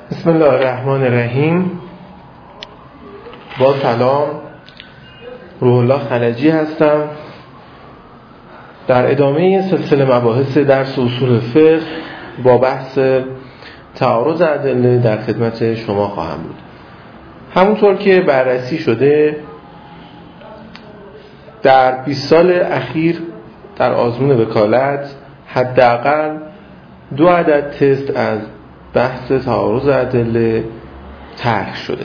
بسم الله الرحمن الرحیم. با سلام، روح الله خلجی هستم. در ادامه سلسله مباحث درس اصول فقه با بحث تعارض ادله در خدمت شما خواهم بود. همونطور که بررسی شده در 20 سال اخیر در آزمون وکالت حداقل 2 عدد تست از بحث تعارض ادله طرح شده.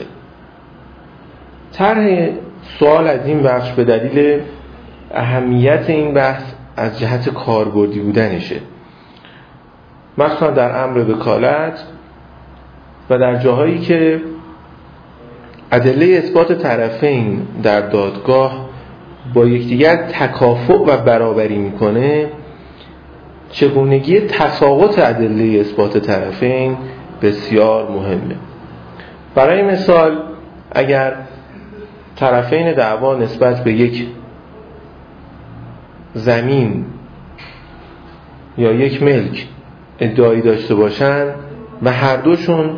طرح سوال از این بخش به دلیل اهمیت این بحث از جهت کاربردی بودنشه، مثلا در امر وکالت و در جاهایی که ادله اثبات طرفین در دادگاه با یکدیگر تکافؤ و برابری میکنه. چگونگی تساقط ادله اثبات طرفین بسیار مهمه. برای مثال، اگر طرفین دعوا نسبت به یک زمین یا یک ملک ادعایی داشته باشند و هر دوشون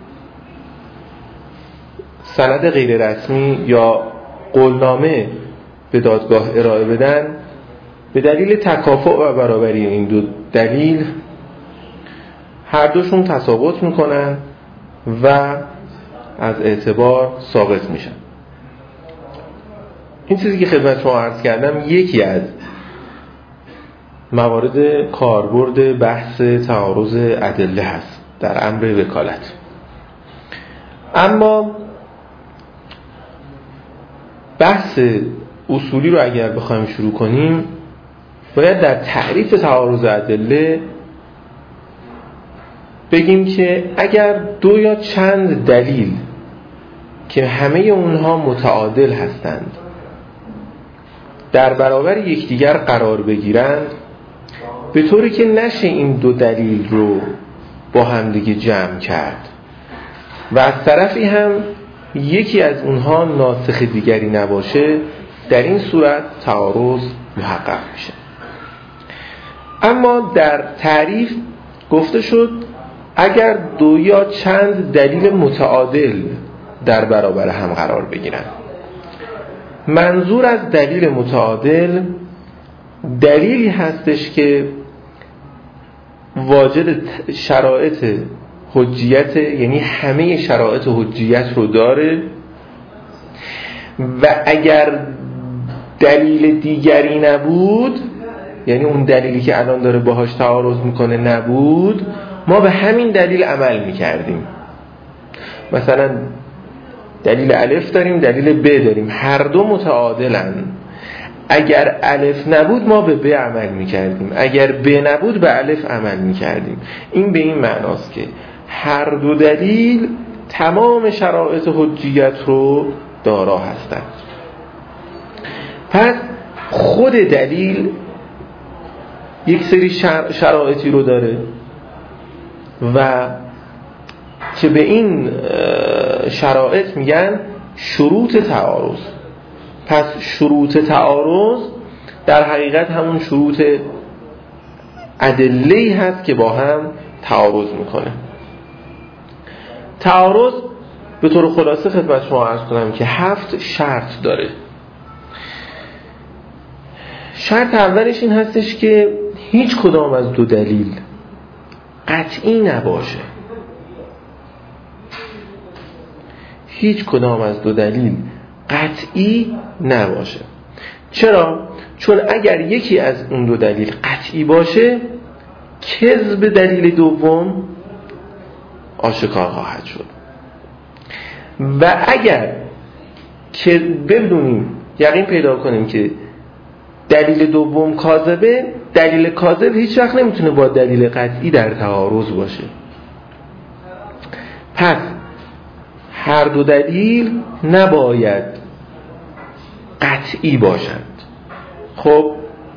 سند غیر رسمی یا قولنامه به دادگاه ارائه بدن، به دلیل تکافؤ و برابری این دو دلیل هر دوشون تساقط میکنن و از اعتبار ساقط میشن. این چیزی که خدمت شما عرض کردم یکی از موارد کاربرد بحث تعارض ادله هست در امر وکالت. اما بحث اصولی رو اگر بخوایم شروع کنیم، باید در تعریف تعارض ادله بگیم که اگر 2 یا چند دلیل که همه اونها متعادل هستند در برابر یکدیگر قرار بگیرند، به طوری که نشه این 2 دلیل رو با همدیگه جمع کرد و از طرفی هم یکی از اونها ناسخ دیگری نباشه، در این صورت تعارض محقق میشه. اما در تعریف گفته شد اگر 2 یا چند دلیل متعادل در برابر هم قرار بگیرند. منظور از دلیل متعادل دلیلی هستش که واجد شرایط حجیت، یعنی همه شرایط حجیت رو داره و اگر دلیل دیگری نبود، یعنی اون دلیلی که الان داره باهاش تعارض میکنه نبود، ما به همین دلیل عمل میکردیم. مثلا دلیل الف داریم، دلیل ب داریم، هر دو متعادلن. اگر الف نبود ما به ب عمل میکردیم، اگر ب نبود به الف عمل میکردیم. این به این معناست که هر دو دلیل تمام شرایط حجیت رو دارا هستند. پس خود دلیل یک سری شرایطی رو داره و که به این شرایط میگن شروط تعارض. پس شروط تعارض در حقیقت همون شروط ادله‌ای هست که با هم تعارض میکنه. تعارض به طور خلاصه خدمت شما عرض کنم که 7 شرط داره. شرط اولش این هستش که هیچ کدام از 2 دلیل قطعی نباشه. هیچ کدام از 2 دلیل قطعی نباشه. چرا؟ چون اگر یکی از اون 2 دلیل قطعی باشه، کذب دلیل دوم آشکار خواهد شد. و اگر که بدونیم، یقین پیدا کنیم که دلیل دوم کاذبه، دلیل کاذب هیچ وقت نمیتونه با دلیل قطعی در تعارض باشه. پس هر 2 دلیل نباید قطعی باشند. خب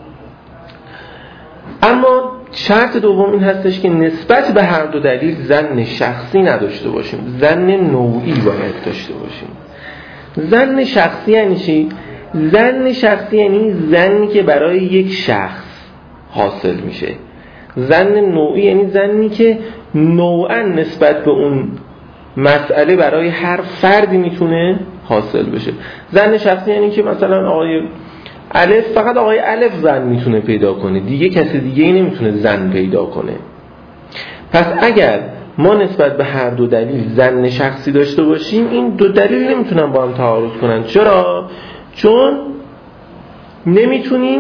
اما شرط دوم این هستش که نسبت به هر 2 دلیل ظن شخصی نداشته باشیم، ظن نوعی باید داشته باشیم. ظن شخصی یعنی چی؟ ظن شخصی یعنی ظنی که برای یک شخص حاصل میشه. ظن نوعی یعنی ظنی که نوعا نسبت به اون مسئله برای هر فردی میتونه حاصل بشه. زن شخصی یعنی که مثلا آقای الف، فقط آقای الف زن میتونه پیدا کنه، دیگه کسی دیگه ای نمیتونه زن پیدا کنه. پس اگر ما نسبت به هر دو دلیل زن شخصی داشته باشیم، این دو دلیل نمیتونن با هم تعارض کنن. چرا؟ چون نمیتونیم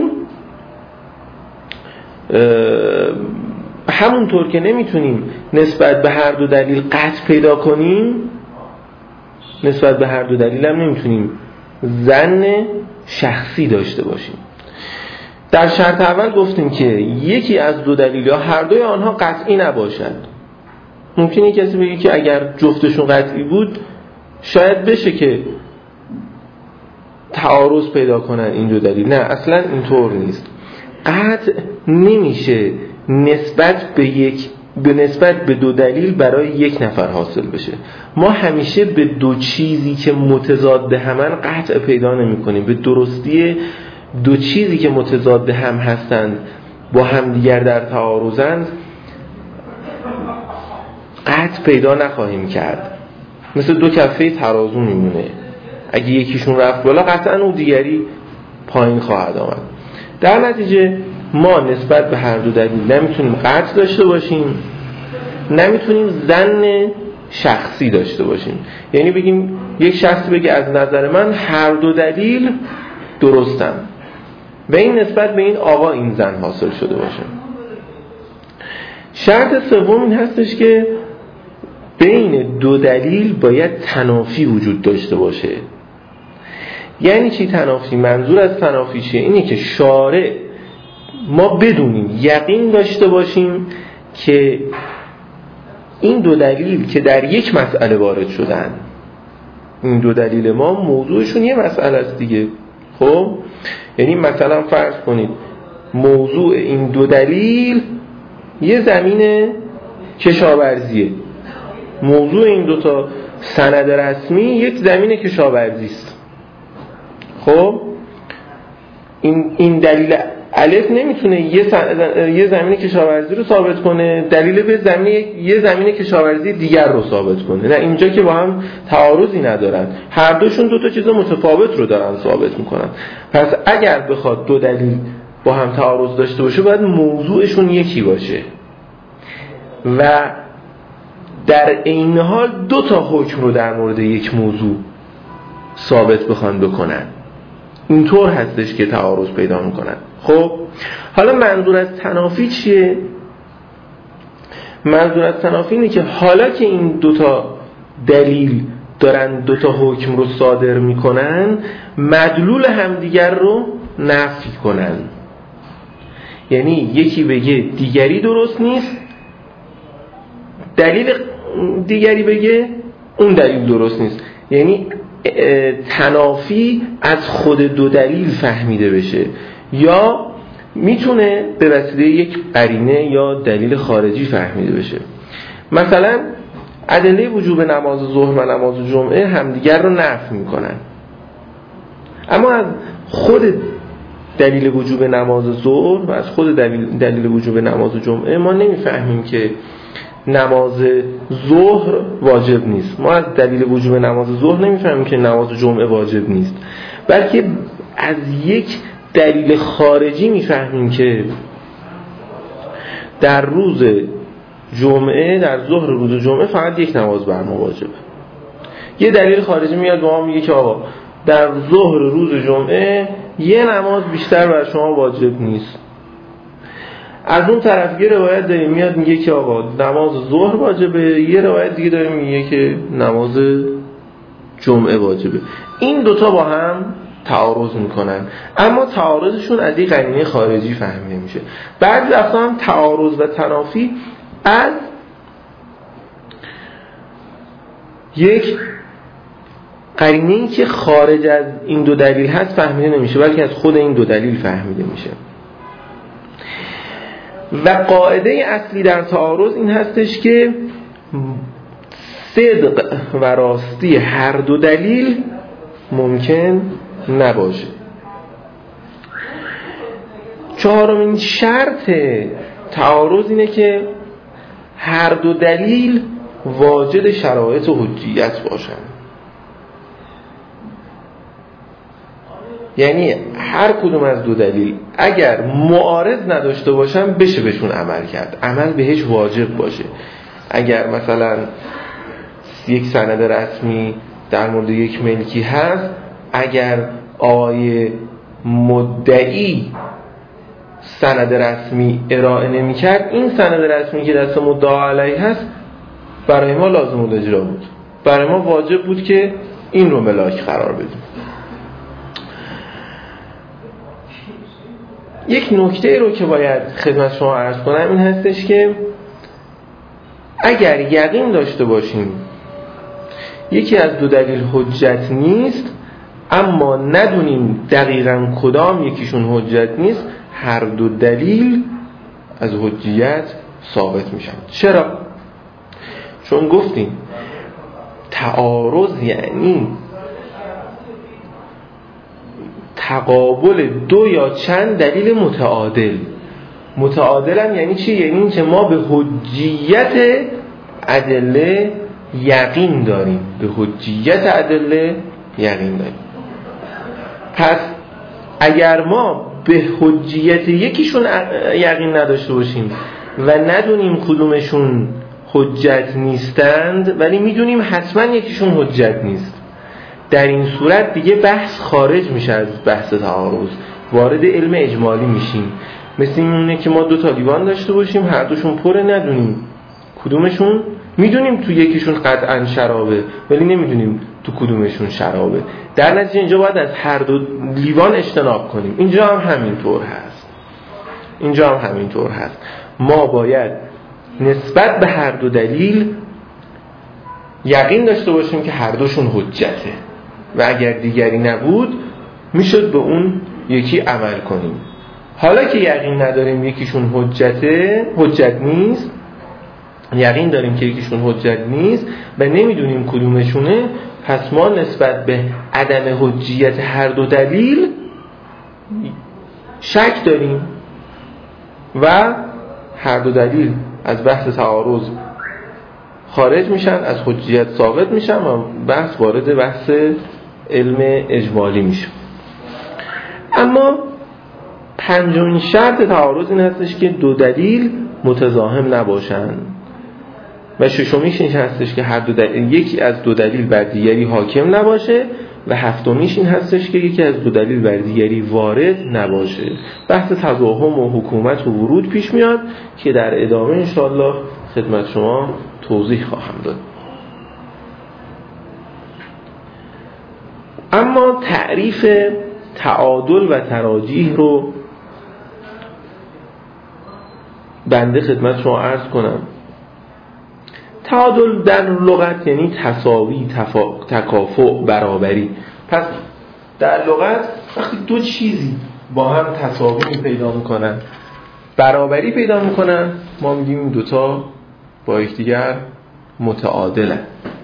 همونطور که نمیتونیم نسبت به هر دو دلیل قطع پیدا کنیم، نسبت به هر دو دلیل هم نمیتونیم زن شخصی داشته باشیم. در شرط اول گفتیم که یکی از دو دلیل یا هر دوی آنها قطعی نباشد. ممکنه کسی بگه که اگر جفتشون قطعی بود شاید بشه که تعارض پیدا کنن این دو دلیل. نه، اصلا اینطور نیست. قطع نمیشه نسبت به دو دلیل برای یک نفر حاصل بشه. ما همیشه به دو چیزی که متضاد همن قطع پیدا نمی کنیم. به درستی دو چیزی که متضاد هم هستند با هم دیگر در تعارضند قطع پیدا نخواهیم کرد. مثل دو کفه ترازو میمونه، اگه یکیشون رفت بالا قطعا اون دیگری پایین خواهد آمد. در نتیجه ما نسبت به هر دو دلیل نمیتونیم قطع داشته باشیم، نمیتونیم ظن شخصی داشته باشیم. یعنی بگیم یک شخصی بگه از نظر من هر دو دلیل درستن و این نسبت به این آقا این ظن حاصل شده باشه. شرط سوم این هستش که بین دو دلیل باید تنافی وجود داشته باشه. یعنی چی تنافی؟ منظور از تنافی چیه؟ اینه که شارع ما بدونیم، یقین داشته باشیم که این دو دلیل که در یک مسئله وارد شدن، این دو دلیل ما موضوعشون یه مسئله است دیگه. خب یعنی مثلا فرض کنید موضوع این دو دلیل یه زمین کشاورزیه، موضوع این دوتا سند رسمی یک زمین کشاورزی است. خب این دلیل الف نمیتونه یه زمین کشاورزی رو ثابت کنه، دلیل به یه زمین کشاورزی دیگر رو ثابت کنه. نه، اینجا که با هم تعارضی ندارن، هر دوشون دو تا چیز متفاوت رو دارن ثابت میکنن. پس اگر بخواد دو دلیل با هم تعارض داشته باشه باید موضوعشون یکی باشه و در این حال دو تا حکم رو در مورد یک موضوع ثابت بخوان بکنن. اینطور هستش که تعارض پیدا میکنن. خب حالا منظور از تنافی چیه؟ منظور از تنافی اینه که حالا که این دوتا دلیل دارن دوتا حکم رو صادر میکنن، مدلول همدیگر رو نفی کنن. یعنی یکی بگه دیگری درست نیست، دلیل دیگری بگه اون دلیل درست نیست. یعنی تنافی از خود دو دلیل فهمیده بشه، یا میتونه به وسیله یک قرینه یا دلیل خارجی فهمیده بشه. مثلا ادله وجوب نماز ظهر و نماز جمعه همدیگر رو نفی میکنن، اما از خود دلیل وجوب نماز ظهر و از خود دلیل وجوب نماز جمعه ما نمیفهمیم که نماز ظهر واجب نیست. ما از دلیل وجوب نماز ظهر نمیفهمیم که نماز جمعه واجب نیست، بلکه از یک دلیل خارجی میفهمیم که در روز جمعه، در ظهر روز جمعه فقط یک نماز بر ما واجبه. یه دلیل خارجی میاد به ما میگه که آقا در ظهر روز جمعه یه نماز بیشتر بر شما واجب نیست. از اون طرف یه روایت داریم میاد میگه که آقا نماز ظهر واجبه، یه روایت دیگه داریم میگه که نماز جمعه واجبه. این دوتا با هم تعارض میکنن، اما تعارضشون از یک قرینه خارجی فهمیده میشه. بعضی وقتا هم تعارض و تنافی از یک قرینه‌ای که خارج از این دو دلیل هست فهمیده نمیشه، بلکه از خود این دو دلیل فهمیده میشه. و قاعده اصلی در تعارض این هستش که صدق و راستی هر دو دلیل ممکن نباشه. چهارمین شرط تعارض اینه که هر دو دلیل واجد شرایط حجیت باشن. یعنی هر کدوم از دو دلیل اگر معارض نداشته باشن بشه بهشون عمل کرد، عمل بهش واجب باشه. اگر مثلا یک سند رسمی در مورد یک ملکی هست، اگر آقای مدعی سند رسمی ارائه نمی کرد، این سند رسمی که دست مدعا علیه هست برای ما لازم الاجرا بود، برای ما واجب بود که این رو ملاک قرار بدیم. یک نکته رو که باید خدمت شما عرض کنم این هستش که اگر یقین داشته باشیم یکی از دو دلیل حجت نیست، اما ندونیم دقیقاً کدام یکیشون حجت نیست، هر دو دلیل از حجیت ثابت میشن. چرا؟ چون گفتیم تعارض یعنی تقابل دو یا چند دلیل متعادل. متعادل هم یعنی چی؟ یعنی این که ما به حجیت ادله یقین داریم، به حجیت ادله یقین داریم. پس اگر ما به حجیت یکیشون یقین نداشته باشیم و ندونیم کدومشون حجت نیستند ولی میدونیم حتما یکیشون حجت نیست، در این صورت دیگه بحث خارج میشه از بحث تعارض، وارد علم اجمالی میشیم. مثل اینه که ما دو تا لیوان داشته باشیم، هر دوشون پره، ندونیم کدومشون، میدونیم تو یکیشون قطعا شرابه ولی نمیدونیم تو کدومشون شرابه. در نتیجه اینجا باید از هر دو لیوان اجتناب کنیم. اینجا هم همینطور هست. ما باید نسبت به هر دو دلیل یقین داشته باشیم که هر دوشون حجته و اگر دیگری نبود میشد به اون یکی عمل کنیم. حالا که یقین نداریم یکیشون حجت نیست، یقین داریم که یکیشون حجت نیست و نمیدونیم کدومشونه، پس ما نسبت به عدم حجیت هر دو دلیل شک داریم و هر دو دلیل از بحث تعارض خارج میشن، از حجیت ثابت میشن و بحث وارد بحث علم اجمالی میشه. اما پنجمین شرط تعارض این هستش که دو دلیل متضاهم نباشن و ششمیش این هستش که هر دو دلیل، یکی از دو دلیل بر دیگری حاکم نباشه و هفتمیش این هستش که یکی از دو دلیل بر دیگری وارد نباشه. بحث تضاهم و حکومت و ورود پیش میاد که در ادامه انشاءالله خدمت شما توضیح خواهم داد. اما تعریف تعادل و تراجیح رو بنده خدمت شما عرض کنم. تعادل در لغت یعنی تساوی، تکافؤ، برابری. پس در لغت وقتی دو چیزی با هم تساوی پیدا میکنن، برابری پیدا میکنن، ما میگیم این دوتا با یکدیگر متعادلن.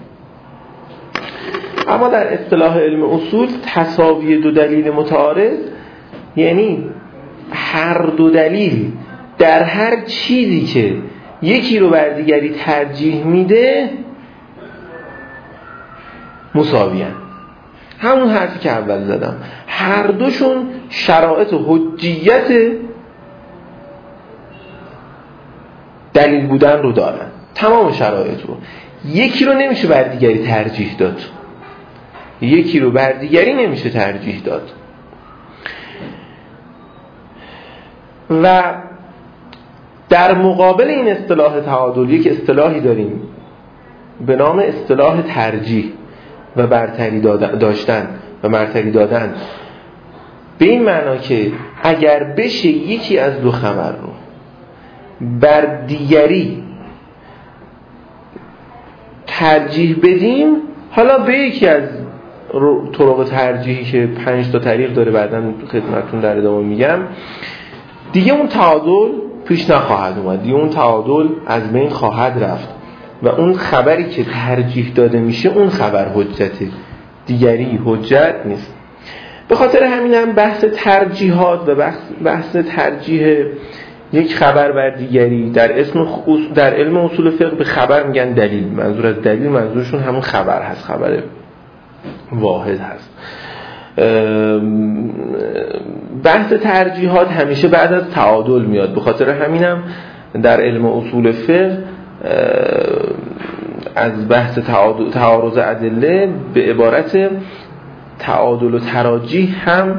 اما در اصطلاح علم اصول تساوی دو دلیل متعارض یعنی هر دو دلیل در هر چیزی که یکی رو بر دیگری ترجیح میده مساویان. همون حرفی که اول زدم، هر دوشون شرایط حجیت دلیل بودن رو دارن، تمام شرایط رو. یکی رو نمیشه بر دیگری ترجیح داد، یکی رو بر دیگری نمیشه ترجیح داد. و در مقابل این اصطلاح تعادل یک اصطلاحی داریم به نام اصطلاح ترجیح و برتری داشتن و برتری دادن، به این معنا که اگر بشه یکی از دو خبر رو بر دیگری ترجیح بدیم، حالا به یکی از طرق ترجیحی که 5 تا طریق داره بعداً خدمتتون در ادامه میگم، دیگه اون تعادل پیش نخواهد اومد، دیگه اون تعادل از بین خواهد رفت و اون خبری که ترجیح داده میشه اون خبر حجته، دیگری حجت نیست. به خاطر همین هم بحث ترجیحات و بحث ترجیح یک خبر بر دیگری در علم اصول فقه به خبر میگن دلیل. منظور از دلیل منظورشون همون خبر هست، خبر واحد هست. بحث ترجیحات همیشه بعد از تعادل میاد. به خاطر همینم در علم اصول فقه از بحث تعارض ادله به عبارت تعادل و تراجیح هم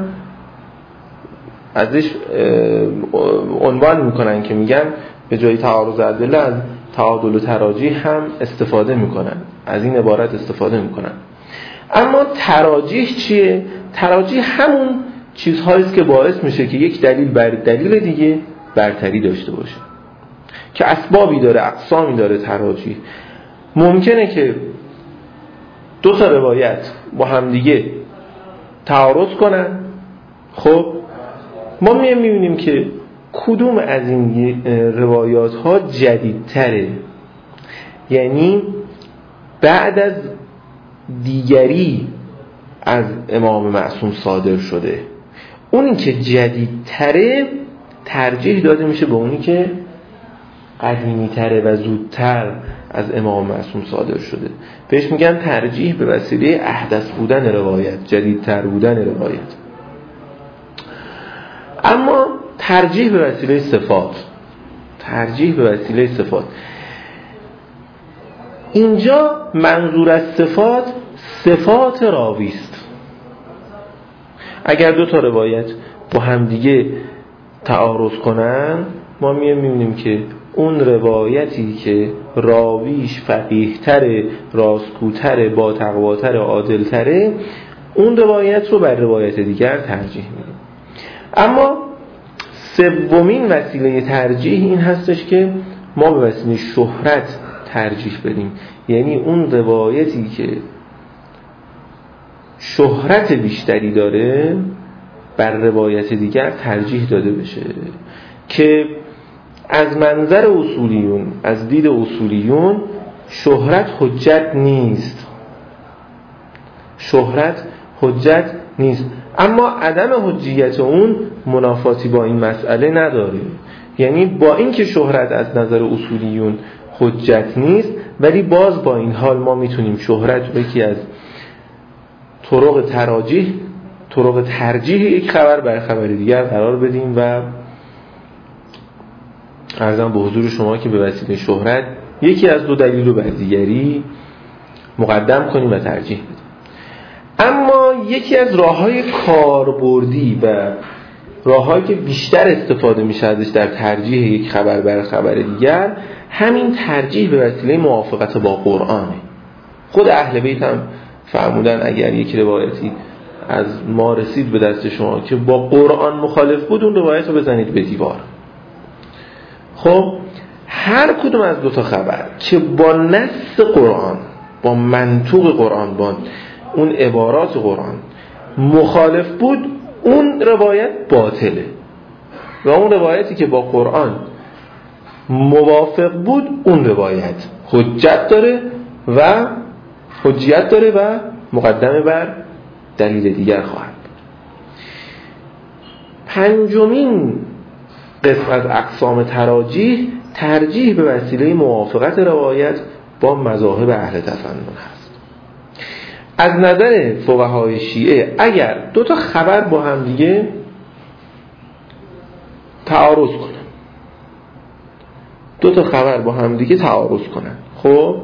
ازش عنوان میکنن که میگن به جای تعارض ادله از تعادل و تراجیح هم استفاده میکنن، از این عبارت استفاده میکنن. اما تراجیح چیه؟ تراجیح همون چیزهاییست که باعث میشه که یک دلیل بر دلیل دیگه برتری داشته باشه، که اسبابی داره، اقسامی داره. تراجیح ممکنه که دو تا روایت با هم دیگه تعارض کنن. خب ما میبینیم که کدوم از این روایات ها جدیدتره، یعنی بعد از دیگری از امام معصوم صادر شده، اونی که جدیدتره ترجیح داده میشه به اونی که قدیمی‌تره و زودتر از امام معصوم صادر شده. بهش میگن ترجیح به وسیله احدث بودن روایت، جدیدتر بودن روایت. اما ترجیح به وسیله صفات، ترجیح به وسیله صفات، اینجا منظور از صفات راوی است. اگر دو تا روایت با هم دیگه تعارض کنن، ما می‌بینیم که اون روایتی که راویش فقیه‌تره، راستگوتره، با تقواتره، عادلتره، اون روایت رو بر روایت دیگر ترجیح میدیم. اما سومین وسیله ترجیح این هستش که ما به وسیله شهرت ترجیح بدیم، یعنی اون روایتی که شهرت بیشتری داره بر روایت دیگر ترجیح داده بشه، که از منظر اصولیون، از دید اصولیون شهرت حجت نیست، شهرت حجت نیست. اما عدم حجیت اون منافاتی با این مسئله نداره، یعنی با این که شهرت از نظر اصولیون حجت نیست، ولی باز با این حال ما میتونیم شهرت رو یکی از طرق ترجیح یک خبر بر خبر دیگر قرار بدیم و عرضم به حضور شما که به وسیله شهرت یکی از دو دلیل رو بر دیگری مقدم کنیم و ترجیح بدیم. اما یکی از راه‌های کاربردی و راه‌هایی که بیشتر استفاده میشه ازش در ترجیح یک خبر بر خبر دیگر، همین ترجیح به وسیله موافقت با قرآنه. خود اهل بیت هم فرمودن اگر یک روایتی از ما رسید به دست شما که با قرآن مخالف بود، اون روایت رو بزنید به دیوار. خب هر کدوم از دو تا خبر که با نص قرآن، با منطوق قرآن، با اون عبارات قرآن مخالف بود، اون روایت باطله، و اون روایتی که با قرآن موافق بود، اون روایت حجت داره و حجیت داره و مقدمه بر دلیل دیگر خواهد بود. پنجمین قسم از اقسام ترجیح به وسیله موافقت روایت با مذاهب اهل تفنن هست. از نظر فقهای شیعه اگر دو تا خبر با هم دیگه تعارض کنن، خب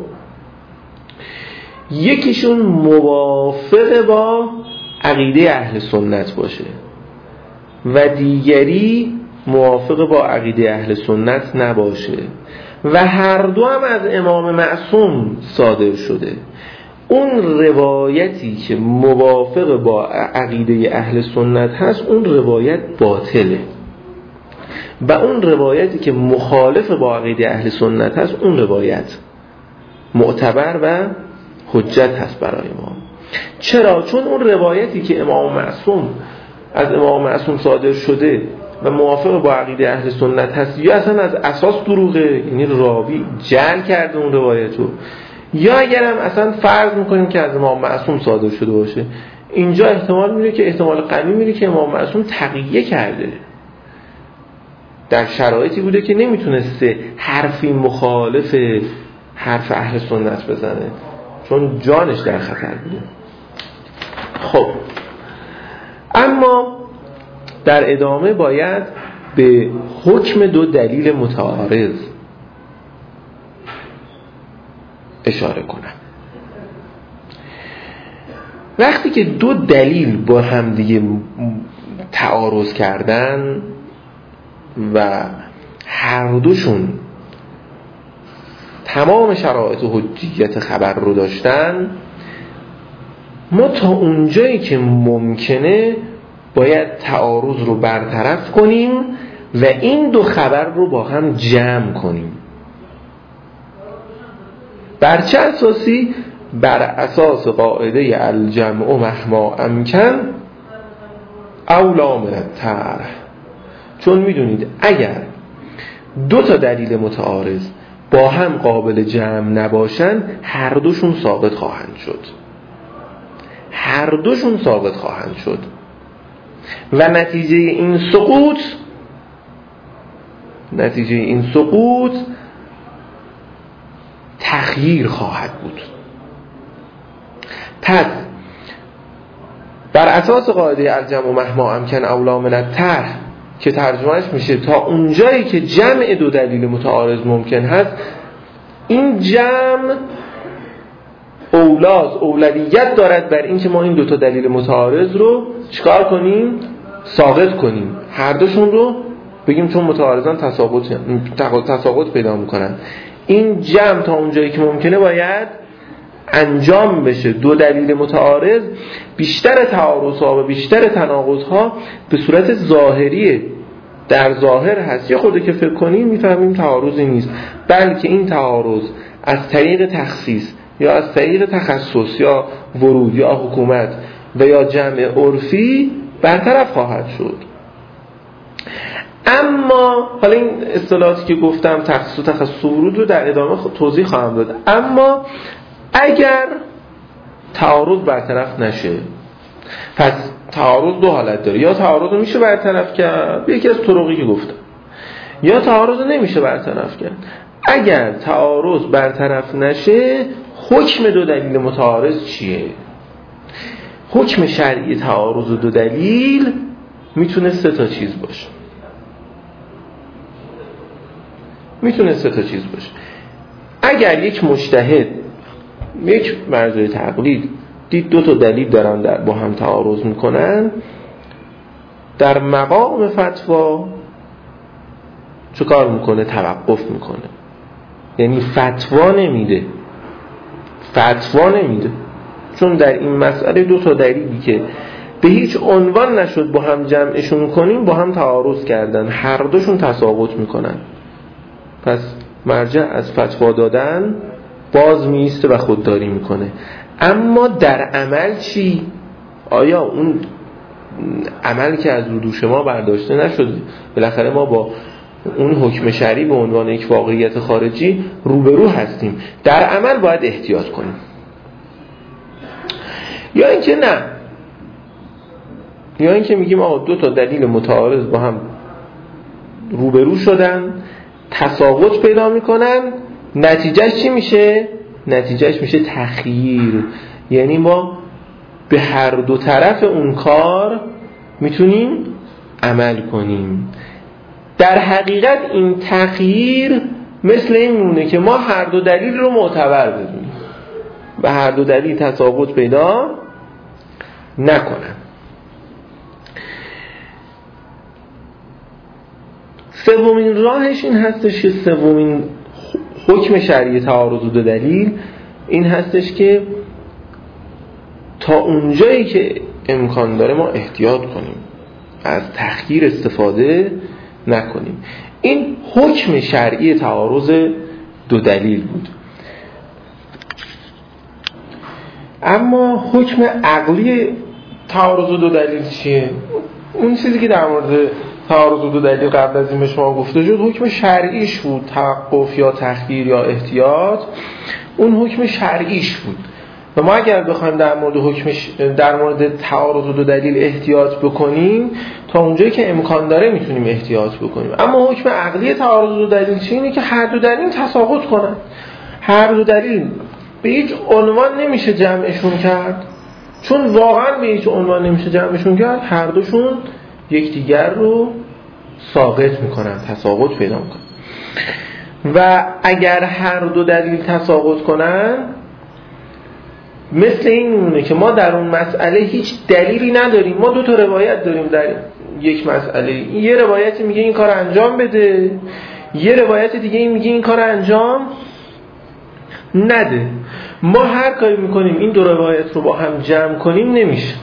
یکیشون موافق با عقیده اهل سنت باشه و دیگری موافق با عقیده اهل سنت نباشه و هر دو هم از امام معصوم صادر شده، اون روایتی که موافق با عقیده اهل سنت هست اون روایت باطله، و اون روایتی که مخالف با عقیده اهل سنت هست اون روایت معتبر و حجت هست برای ما. چرا؟ چون اون روایتی که از امام معصوم صادر شده و موافق با عقیده اهل سنت هست، یا اصلا از اساس دروغه، یعنی راوی جعل کرده اون روایتو، یا اگرم اصلا فرض میکنیم که از امام معصوم صادر شده باشه، اینجا احتمال قوی میره که امام معصوم تقیه کرده، در شرایطی بوده که نمیتونسته حرفی مخالف حرف اهل سنت بزنه، چون جانش در خطر بوده. خب اما در ادامه باید به حکم دو دلیل متعارض اشاره کنم. وقتی که دو دلیل با هم دیگه تعارض کردن و هر دوشون تمام شرایط حجیت خبر رو داشتن، ما تا اونجایی که ممکنه باید تعارض رو برطرف کنیم و این دو خبر رو با هم جمع کنیم. بر چه اساسی؟ بر اساس قاعده الجمع مهما امکن اولی من الطرح. چون میدونید اگر دو تا دلیل متعارض با هم قابل جمع نباشن، هر دوشون ثابت خواهند شد. هر دوشون ثابت خواهند شد و نتیجه این سقوط تخییر خواهد بود. پس بر اساس قاعده الجمع مهما امکن اولی من الطرح که ترجمهش میشه تا اونجایی که جمع دو دلیل متعارض ممکن هست، این جمع اولویت دارد بر این که ما این دو تا دلیل متعارض رو چیکار کنیم؟ ساقط کنیم. هر دوشون رو بگیم چون متعارضان تساقط پیدا میکنن. این جمع تا اونجایی که ممکنه باید انجام بشه. دو دلیل متعارض بیشتر تعارض‌ها و بیشتر تناقض‌ها به صورت ظاهریه، در ظاهر هست. یه خورده که فکر کنیم میفهمیم تعارضی نیست، بلکه این تعارض از طریق تخصیص یا از طریق تخصص یا ورود یا حکومت و یا جمع عرفی برطرف خواهد شد. اما حالا این اصطلاحاتی که گفتم تخصیص و تخصص ورود رو در ادامه توضیح خواهم داد. اما اگر تعارض برطرف نشه، پس تعارض دو حالت داره: یا تعارض میشه برطرف کرد، یکی از طرقی که گفتم، یا تعارض نمیشه برطرف کرد. اگر تعارض برطرف نشه، حکم دو دلیل متعارض چیه؟ حکم شرعی تعارض دو دلیل میتونه سه تا چیز باشه. اگر یک مجتهد، یک مرجع تقلید دید دو تا دلیل دارن با هم تعارض میکنن، در مقام فتوا چه کار میکنه؟ توقف میکنه. یعنی فتوا نمیده، چون در این مسئله دو تا دلیلی که به هیچ عنوان نشد با هم جمعشون کنیم با هم تعارض کردن، هر دوشون تساقط میکنن. پس مرجع از فتوا دادن باز میسته و خودداری میکنه. اما در عمل چی؟ آیا اون عمل که از رو دوش ما برداشته نشده؟ بالاخره ما با اون حکم شرعی به عنوان یک واقعیت خارجی روبرو هستیم. در عمل باید احتیاط کنیم. یا اینکه نه، یا اینکه میگیم آقا دو تا دلیل متعارض با هم روبرو شدن، تساقط پیدا میکنن، نتیجهش چی میشه؟ نتیجهش میشه تخییر. یعنی ما به هر دو طرف اون کار میتونیم عمل کنیم. در حقیقت این تخییر مثل این میمونه که ما هر دو دلیل رو معتبر بدونیم و هر دو دلیل تساقط پیدا نکنن. سومین راهش این هستش که سومین حکم شرعی تعارض دو دلیل این هستش که تا اونجایی که امکان داره ما احتیاط کنیم، از تخییر استفاده نکنیم. این حکم شرعی تعارض دو دلیل بود. اما حکم عقلی تعارض دو دلیل چیه؟ اون چیزی که در مورد تعارض دو دلیل قبل از این به شما گفته شد حکم شرعیش بود. توقف یا تخییر یا احتیاط اون حکم شرعیش بود. و ما اگر بخوایم در مورد حکمش، در مورد تعارض دو دلیل احتیاط بکنیم، تا اونجایی که امکان داره میتونیم احتیاط بکنیم. اما حکم عقلی تعارض دو دلیل چیه؟ اینه که هر دو دلیل تساقط کنن. هر دو دلیل به هیچ عنوان نمیشه جمعشون کرد، چون واقعا به هیچ عنوان نمیشه جمعشون کرد. هر دوشون یکدیگر رو ساقط میکنن، تساقط پیدا میکنن. و اگر هر دو دلیل تساقط کنن، مثل این میمونه که ما در اون مسئله هیچ دلیلی نداریم. ما دو تا روایت داریم در یک مسئله. یه روایتی میگه این کار انجام بده، یه روایت دیگه میگه این کار انجام نده. ما هر کاری میکنیم این دو روایت رو با هم جمع کنیم نمیشه.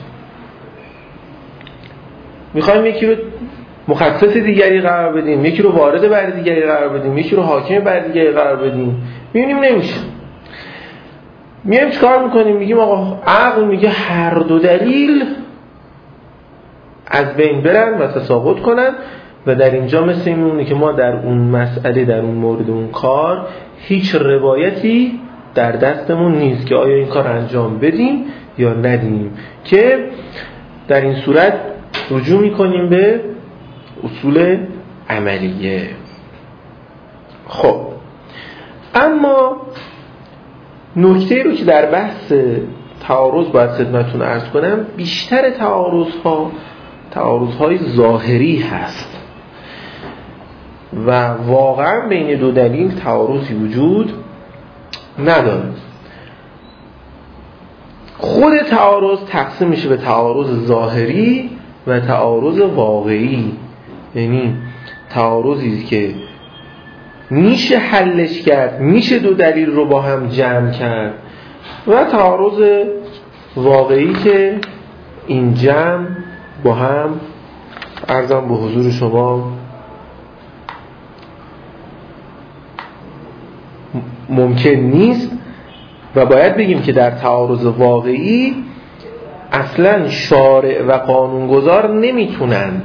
میخوایم یکی رو مخصص دیگری قرار بدیم، یکی رو وارد بر دیگری قرار بدیم، یکی رو حاکم بر دیگری قرار بدیم، میبینیم نمیشه. میایم چیکار میکنیم؟ میگیم آقا عقل میگه هر دو دلیل از بین برن و تساقط کنن. و در اینجا مثل این میمونه که ما در اون مسئله، در اون مورد، اون کار، هیچ روایتی در دستمون نیست که آیا این کار انجام بدیم یا ندیم، که در این صورت رجوع میکنیم به اصول عملیه. خب اما نکته رو که در بحث تعارض باید خدمتتون عرض کنم، بیشتر تعارض‌های ظاهری هست و واقعا بین دو دلیل تعارضی وجود نداره. خود تعارض تقسیم میشه به تعارض ظاهری و تعارض واقعی، یعنی تعارضی که میشه حلش کرد، میشه دو دلیل رو با هم جمع کرد، و تعارض واقعی که این جمع با هم عرضم به حضور شما ممکن نیست. و باید بگیم که در تعارض واقعی اصلا شارع و قانونگذار نمیتونن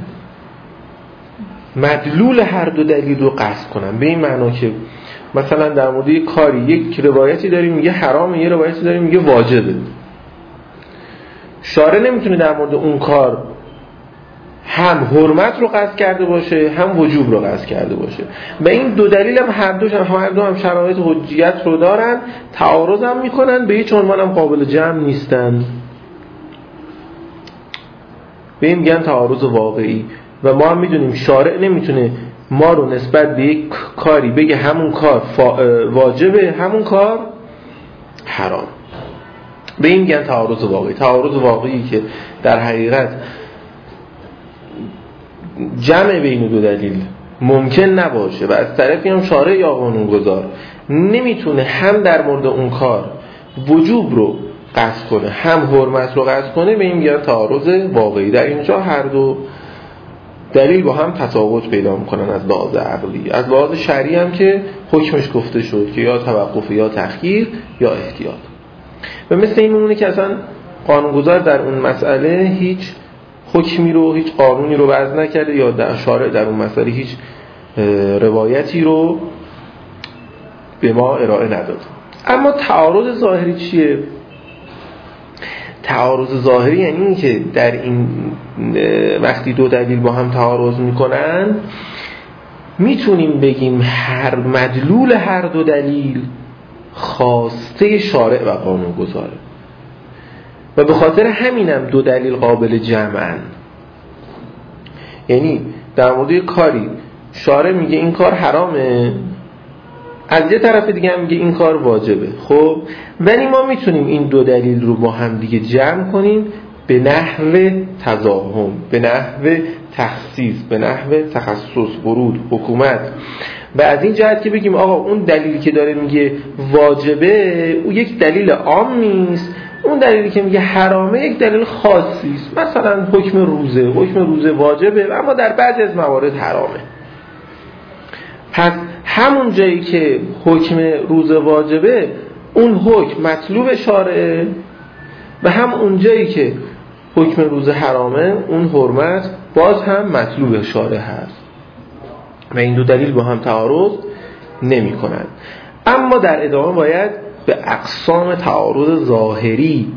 مدلول هر دو دلیل رو قصد کنن، به این معنا که مثلا در مورد یک کاری یک روایتی داریم میگه حرامه، یه روایتی داریم میگه واجبه. شارع نمیتونه در مورد اون کار هم حرمت رو قصد کرده باشه، هم وجوب رو قصد کرده باشه. و این دو دلیل هم هر دو هم شرایط حجیت رو دارن، تعارض هم میکنن، به هیچ عنوان هم قابل جمع نیستن. به این میگن تعارض واقعی. و ما هم میدونیم شارع نمیتونه ما رو نسبت به یک کاری بگه همون کار واجبه، همون کار حرام. به این میگن تعارض واقعی. تعارض واقعی که در حقیقت جمع بین دو دلیل ممکن نباشه و از طرفی هم شارع یا قانونگذار نمیتونه هم در مورد اون کار وجوب رو قصد کنه، هم حرمت رو قصد کنه، به این میگن تعارض واقعی. در اینجا هر دو دلیل با هم تساقط پیدا میکنن از لحاظ عقلی. از لحاظ شرعی هم که حکمش گفته شد که یا توقف یا تأخیر یا احتیاط. و مثل این میمونه که اصلا قانونگذار در اون مسئله هیچ حکمی رو، هیچ قانونی رو وضع نکرده، یا در شارع در اون مسئله هیچ روایتی رو به ما ارائه نداد. اما تعارض ظاهری چیه؟ تعارض ظاهری یعنی این که در این وقتی دو دلیل با هم تعارض میکنن، میتونیم بگیم هر مدلول هر دو دلیل خواسته شارع و قانونگذاره و به خاطر همینم دو دلیل قابل جمعن. یعنی در مورد کاری شارع میگه این کار حرامه، از یه طرف دیگه هم میگه این کار واجبه. خب ولی ما میتونیم این دو دلیل رو با هم دیگه جمع کنیم به نحو تضاهم، به نحو تخصیص، به نحو تخصص، ورود، حکومت. و از این جهت که بگیم آقا اون دلیلی که داره میگه واجبه او یک دلیل عام نیست، اون دلیلی که میگه حرامه یک دلیل خاصی است. مثلا حکم روزه واجبه اما در بعضی از موارد حرامه. پس همون جایی که حکم روزه واجبه اون حکم مطلوب شارعه، و هم اون جایی که حکم روزه حرامه اون حرمت باز هم مطلوب شارع هست و این دو دلیل با هم تعارض نمی کنند. اما در ادامه باید به اقسام تعارض ظاهری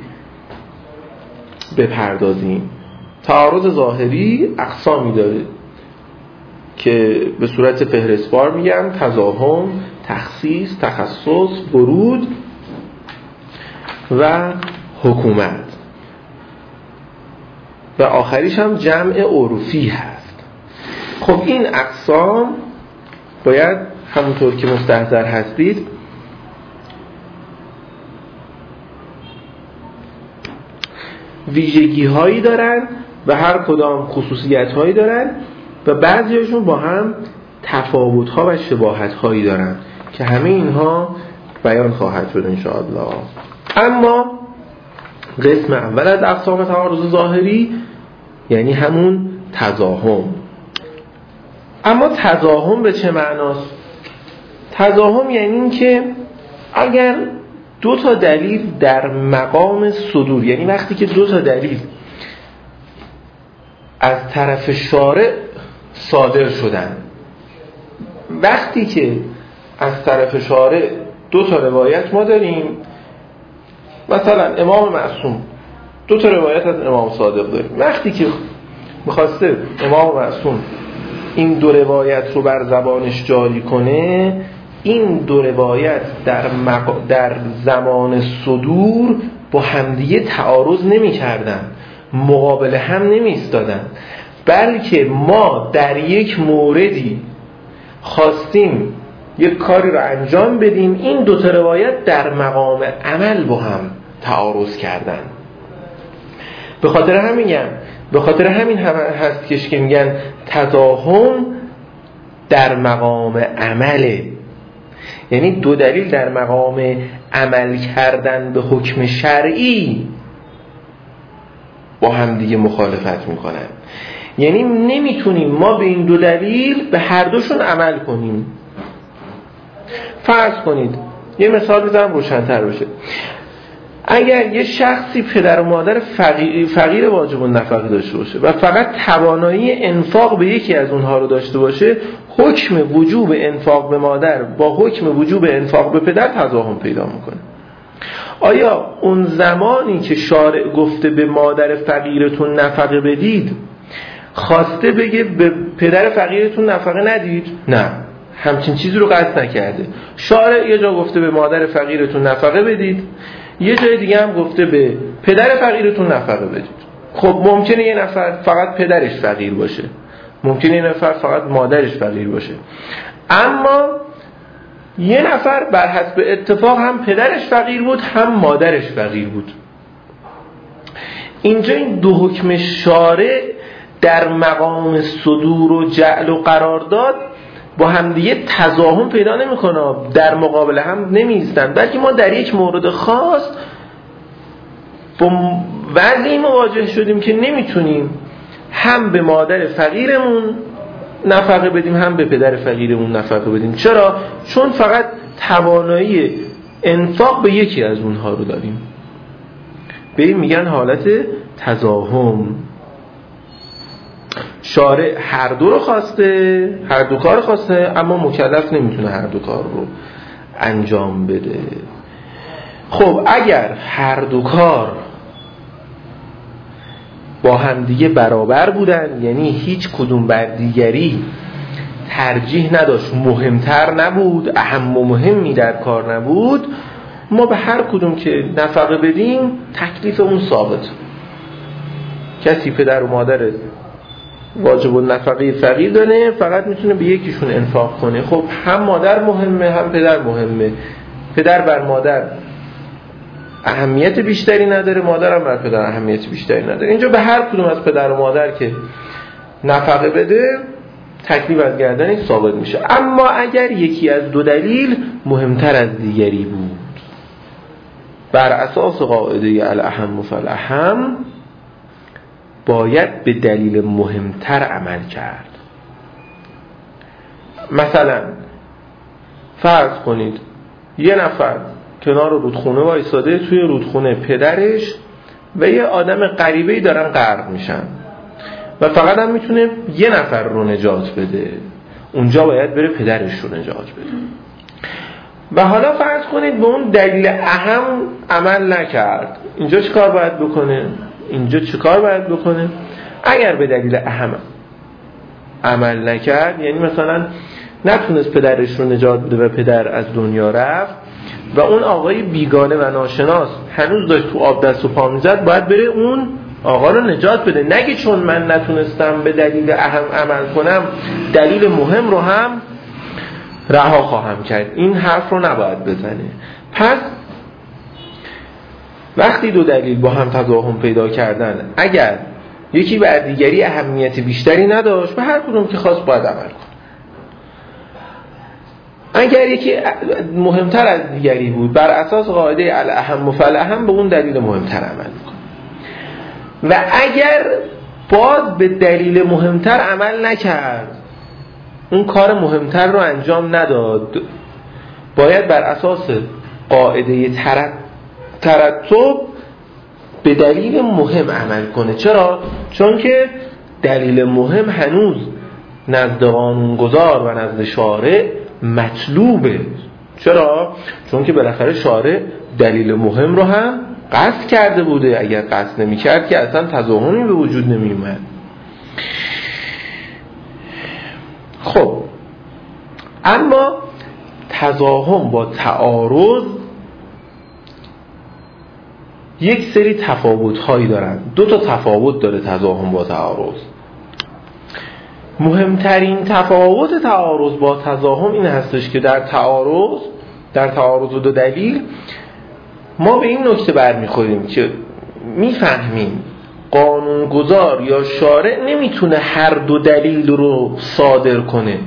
بپردازیم. تعارض ظاهری اقسامی داره که به صورت فهرستوار میگم: تزاحم، تخصیص، تخصص، ورود و حکومت، و آخریش هم جمع عرفی هست. خب این اقسام باید همونطور که مستحضر هستید ویژگی هایی دارن و هر کدام خصوصیت هایی دارن و بعضیشون با هم تفاوت ها و شباهت هایی دارن که همه اینها بیان خواهد شد انشاءالله. اما قسم اول از اقسام تعارض ظاهری یعنی همون تزاحم. اما تزاحم به چه معناست؟ تزاحم یعنی این که اگر دو تا دلیل در مقام صدور، یعنی وقتی که دو تا دلیل از طرف شارع صادر شدن، وقتی که از طرف شارع دو تا روایت ما داریم، مثلا امام معصوم دو تا روایت از امام صادق داریم، وقتی که میخواسته امام معصوم این دو روایت رو بر زبانش جاری کنه، این دو روایت در زمان صدور با همدیگه تعارض نمی کردن، مقابل هم نمی ایستادن، بلکه ما در یک موردی خواستیم یک کاری رو انجام بدیم، این دو تا روایت در مقام عمل با هم تعارض کردن. به خاطر همین هست که میگن تزاحم در مقام عمله، یعنی دو دلیل در مقام عمل کردن به حکم شرعی با هم دیگه مخالفت میکنن. یعنی نمیتونیم ما به این دو دلیل به هر دوشون عمل کنیم. فرض کنید، یه مثال بزنم روشن‌تر بشه. اگر یه شخصی پدر و مادر فقیر واجب النفقه داشته باشه و فقط توانایی انفاق به یکی از اونها رو داشته باشه، حکم وجوب انفاق به مادر با حکم وجوب انفاق به پدر تزاحم پیدا میکنه. آیا اون زمانی که شارع گفته به مادر فقیرتون نفقه بدید، خواسته بگه به پدر فقیرتون نفقه ندید؟ نه، همچین چیزی رو قصد نکرده. شارع یه جا گفته به مادر فقیرتون نفقه بدید، یه جای دیگه هم گفته به پدر فقیرتون نفقه بدید. خب ممکنه یه نفر فقط پدرش فقیر باشه، ممکنه یه نفر فقط مادرش فقیر باشه، اما یه نفر بر حسب اتفاق هم پدرش فقیر بود هم مادرش فقیر بود. اینجا این دو حکم شارع در مقام صدور و جعل و قرارداد با هم دیگه تزاحم پیدا نمی‌کنه، در مقابل هم نمی‌ایستن، بلکه ما در یک مورد خاص با وضعی مواجه شدیم که نمیتونیم هم به مادر فقیرمون نفقه بدیم هم به پدر فقیرمون نفقه بدیم. چرا؟ چون فقط توانایی انفاق به یکی از اونها رو داریم. به این میگن حالت تزاحم. شارع هر دو رو خواسته، هر دو کار خواسته، اما مکلف نمیتونه هر دو کار رو انجام بده. خب اگر هر دو کار با هم دیگه برابر بودن، یعنی هیچ کدوم بر دیگری ترجیح نداشت، مهمتر نبود، اهم و مهمی در کار نبود، ما به هر کدوم که نفقه بدیم تکلیف اون ثابت. کسی پدر و مادر واجب النفقه فقیر داره، فقط میتونه به یکیشون انفاق کنه. خب هم مادر مهمه هم پدر مهمه، پدر بر مادر اهمیت بیشتری نداره، مادر هم بر پدر اهمیت بیشتری نداره. اینجا به هر کدوم از پدر و مادر که نفقه بده تکلیف از گردنش ثابت میشه. اما اگر یکی از دو دلیل مهمتر از دیگری بود، بر اساس قاعده الاهم فالاهم باید به دلیل مهمتر عمل کرد. مثلا فرض کنید یه نفر کنار رودخونه وایساده، توی رودخونه پدرش و یه آدم غریبه‌ای دارن غرق میشن و فقط هم میتونه یه نفر رو نجات بده، اونجا باید بره پدرش رو نجات بده. و حالا فرض کنید به اون دلیل اهم عمل نکرد، اینجا چه کار باید بکنه؟ اینجا چه کار باید بکنه؟ اگر به دلیل اهم عمل نکرد، یعنی مثلا نتونست پدرش رو نجات بده و پدر از دنیا رفت و اون آقای بیگانه و ناشناس هنوز داشت تو آب دست و پا میزد، باید بره اون آقا رو نجات بده، نگه چون من نتونستم به دلیل اهم عمل کنم دلیل مهم رو هم رها خواهم کرد. این حرف رو نباید بزنه. پس وقتی دو دلیل با هم تضاهم پیدا کردن، اگر یکی بر دیگری اهمیت بیشتری نداشت، به هر کدوم که خواست باید عمل کن. اگر یکی مهمتر از دیگری بود، بر اساس قاعده الاهم فالاهم به اون دلیل مهمتر عمل کن. و اگر باز به دلیل مهمتر عمل نکرد، اون کار مهمتر رو انجام نداد، باید بر اساس قاعده ترتب به دلیل مهم عمل کنه. چرا؟ چون که دلیل مهم هنوز نزد قانونگذار و نزد شارع مطلوبه. چرا؟ چون که بالاخره شارع دلیل مهم رو هم قصد کرده بوده. اگر قصد نمی کرد که اصلا تضاهمی به وجود نمی اومد. خب اما تضاهم با تعارض یک سری تفاوت‌هایی دارن. دو تا تفاوت داره تضاهم با تعارض. مهمترین تفاوت تعارض با تضاهم این هستش که در تعارض دو دلیل ما به این نکته برمیخوریم که میفهمیم قانونگذار یا شارع نمیتونه هر دو دلیل رو صادر کنه،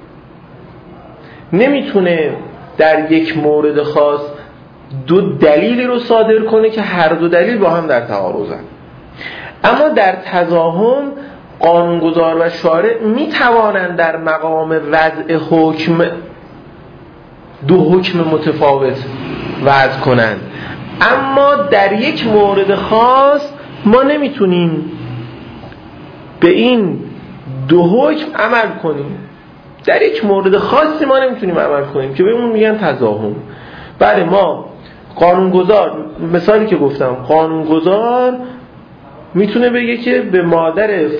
نمیتونه در یک مورد خاص دو دلیلی رو صادر کنه که هر دو دلیل با هم در تعارضن. اما در تضاهم قانونگذار و شارع میتوانند در مقام وضع حکم دو حکم متفاوت وضع کنند، اما در یک مورد خاص ما نمیتونیم به این دو حکم عمل کنیم. در یک مورد خاصی ما نمیتونیم عمل کنیم که به اون میگن تضاهم. بله، ما قانونگذار، مثالی که گفتم، قانونگذار میتونه بگه که به مادر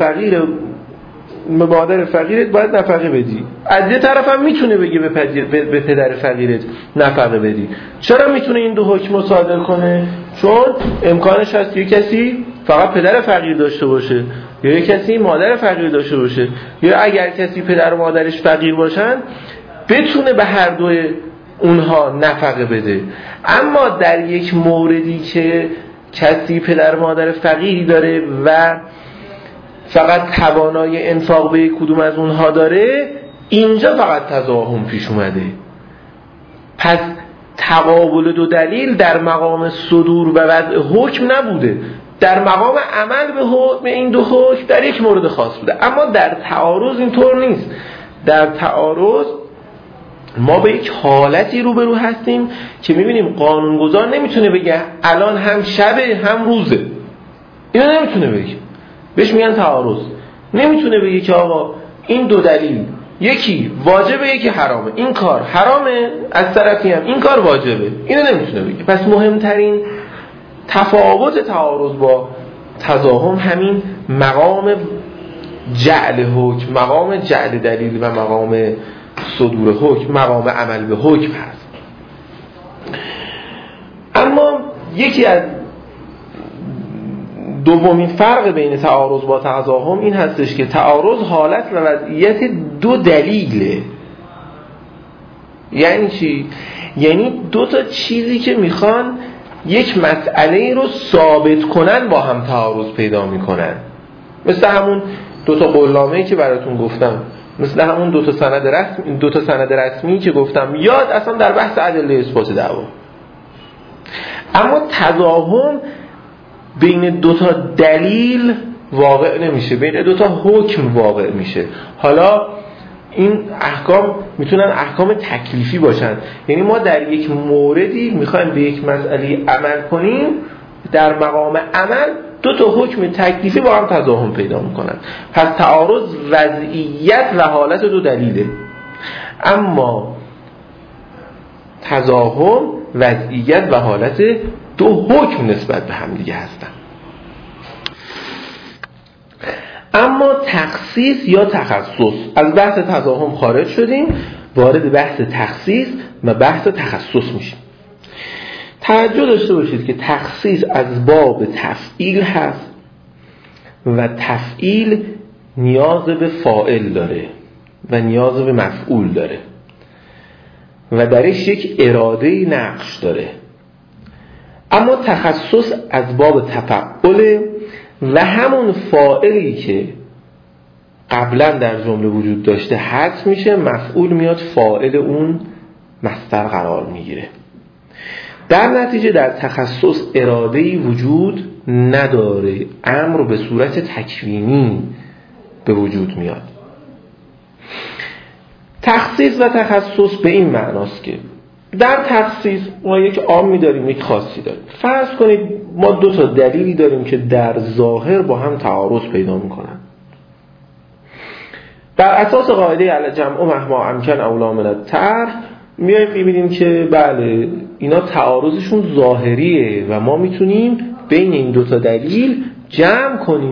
فقیرت باید نفقه بدی. از یه طرف هم میتونه بگه به پدر فقیرت نفقه بدی. چرا میتونه این دو حکم رو صادر کنه؟ چون امکانش هست یک کسی فقط پدر فقیر داشته باشه یا یک کسی مادر فقیر داشته باشه، یا اگر کسی پدر و مادرش فقیر باشن بتونه به هر دوی اونها نفقه بده. اما در یک موردی که کسی پدر و مادر فقیری داره و فقط توانایی انفاق به کدوم از اونها داره، اینجا فقط تضاهم پیش اومده. پس تقابل دو دلیل در مقام صدور و وضع حکم نبوده، در مقام عمل به این دو حکم در یک مورد خاص بوده. اما در تعارض اینطور نیست. در تعارض ما به یک حالتی روبرو هستیم که میبینیم قانونگذار نمیتونه بگه الان هم شبه هم روزه. اینو نمیتونه بگه، بهش میگن تعارض. نمیتونه بگه که آقا این دو دلیل یکی واجبه یکی حرامه، این کار حرامه از طرفی هم این کار واجبه. اینو نمیتونه بگه. پس مهمترین تفاوت تعارض با تضاهم همین مقام جعل حکم، مقام جعل دلیل و مقام صدور حکم، مقام عمل به حکم هست. اما یکی از دومین فرق بین تعارض با تضاهم این هستش که تعارض حالت و وضعیت دو دلیله. یعنی چی؟ یعنی دو تا چیزی که میخوان یک مسئله رو ثابت کنن با هم تعارض پیدا میکنن. مثل همون دو تا قولنامه‌ای که براتون گفتم، مثل همون دو تا سند رسمی که گفتم، یاد اصلا در بحث ادله اثبات دعوا. اما تضاهم بین دو تا دلیل واقع نمیشه، بین دو تا حکم واقع میشه. حالا این احکام میتونن احکام تکلیفی باشن، یعنی ما در یک موردی میخوایم به یک مسئله عمل کنیم، در مقام عمل دو تا حکم تکلیفی با هم تضاهم پیدا میکنن. پس تعارض وضعیت و حالت دو دلیله. اما تزاحم وضعیت و حالت دو حکم نسبت به هم دیگه هستن. اما تخصیص یا تخصص، از بحث تزاحم خارج شدیم، وارد بحث تخصیص و بحث تخصص میشیم. توجه داشته باشید که تخصیص از باب تفعیل هست و تفعیل نیاز به فاعل داره و نیاز به مفعول داره و درش یک اراده نقش داره. اما تخصص از باب تفعل و همون فاعلی که قبلا در جمله وجود داشته حذف میشه، مفعول میاد فاعل اون مصدر قرار میگیره. در نتیجه در تخصص اراده‌ای وجود نداره، امر به صورت تکوینی به وجود میاد. تخصیص و تخصص به این معناست که در تخصیص ما یک عامی داریم، یک خاصی داریم. فرض کنید ما دو تا دلیلی داریم که در ظاهر با هم تعارض پیدا میکنن. بر اساس قاعده الجمع مهما امکن اولی من الطرح میایم میبینیم که بله اینا تعارضشون ظاهریه و ما میتونیم بین این دو تا دلیل جمع کنیم.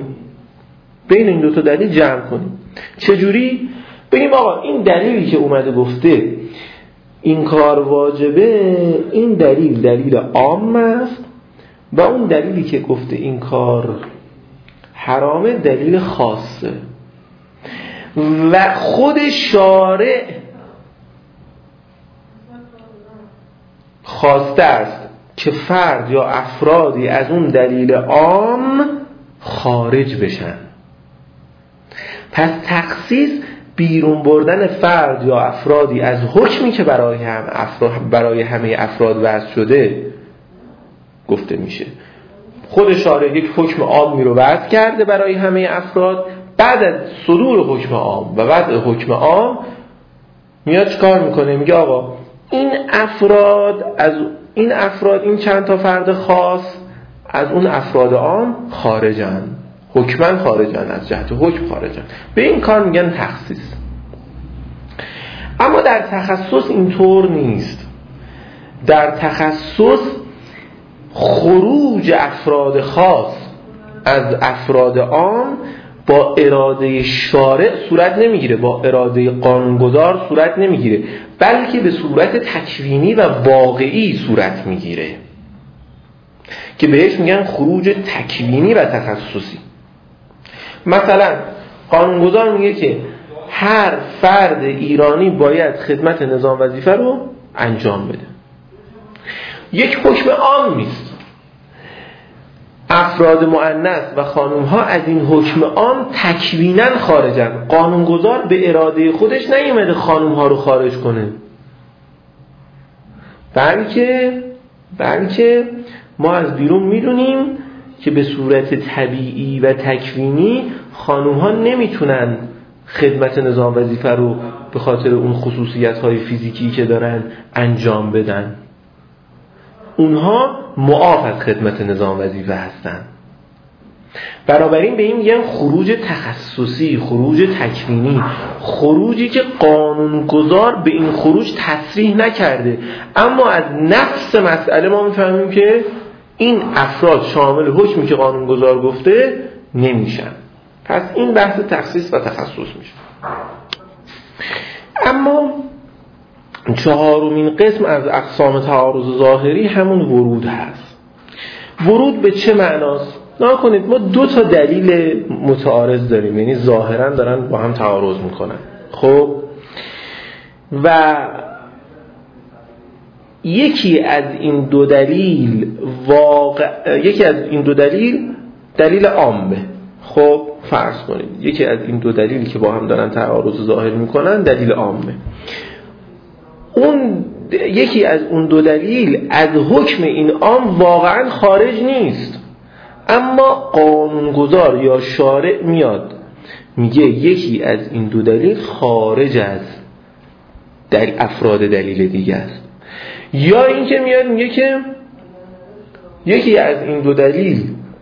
چجوری؟ ببینیم آقا این دلیلی که اومده گفته این کار واجبه، این دلیل عام است و اون دلیلی که گفته این کار حرامه دلیل خاصه و خود شارع خواسته است که فرد یا افرادی از اون دلیل عام خارج بشن. پس تخصیص بیرون بردن فرد یا افرادی از حکمی که برای همه افراد وضع شده گفته میشه. خود شارع یک حکم عامی رو وضع کرده برای همه افراد، بعد از صدور حکم عام و بعد حکم عام میاد چیکار میکنه؟ میگه آقا این افراد این چند تا فرد خاص از اون افراد عام خارجن، حکمن خارجن، از جهت حکم خارجن. به این کار میگن تخصیص. اما در تخصص اینطور نیست. در تخصص خروج افراد خاص از افراد عام با اراده شارع صورت نمیگیره، با اراده قانونگذار صورت نمیگیره، بلکه به صورت تکوینی و واقعی صورت میگیره که بهش میگن خروج تکوینی و تخصصی. مثلا قانونگذار میگه که هر فرد ایرانی باید خدمت نظام وظیفه رو انجام بده. یک حکم عام نیست. افراد مؤنث و خانم ها از این حکم عام تکویناً خارجن. قانونگذار به اراده خودش نیومده خانم ها رو خارج کنه، بلکه ما از بیرون میدونیم که به صورت طبیعی و تکوینی خانم ها نمیتونن خدمت نظام وظیفه رو به خاطر اون خصوصیت های فیزیکی که دارن انجام بدن. اونها معاف از خدمت نظام وظیفه هستن. بنابراین به این میگن خروج تخصصی، خروج تکوینی، خروجی که قانونگذار به این خروج تصریح نکرده، اما از نفس مسئله ما میفهمیم که این افراد شامل حکمی که قانونگذار گفته نمیشن. پس این بحث تخصیص و تخصص میشه. اما چهارمین قسم از اقسام تعارض ظاهری همون ورود هست. ورود به چه معناست؟ نگاه کنید ما دو تا دلیل متعارض داریم، یعنی ظاهرا دارن با هم تعارض میکنن. خب و یکی از این دو دلیل دلیل عامه. خب فرض کنید یکی از این دو دلیلی که با هم دارن تعارض ظاهر میکنن دلیل عامه. اون یکی از اون دو دلیل از حکم این عام واقعا خارج نیست، اما قانونگذار یا شارع میاد میگه یکی از این دو دلیل خارج از افراد دلیل دیگه است، یا اینکه میاد میگه که یکی از این دو دلیل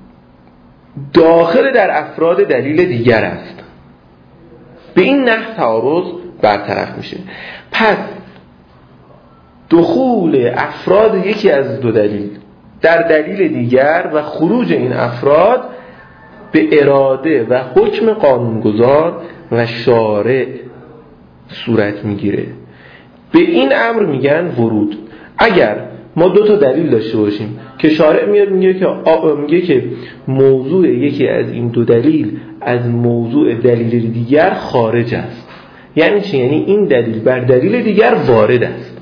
داخل در افراد دلیل دیگر است. به این نحو تعارض برطرف میشه. پس دخول افراد یکی از دو دلیل در دلیل دیگر و خروج این افراد به اراده و حکم قانونگذار و شارع صورت میگیره. به این امر میگن ورود. اگر ما دو تا دلیل داشته باشیم که شارع میاد میگه که موضوع یکی از این دو دلیل از موضوع دلیل دیگر خارج است، یعنی چی؟ یعنی این دلیل بر دلیل دیگر وارد است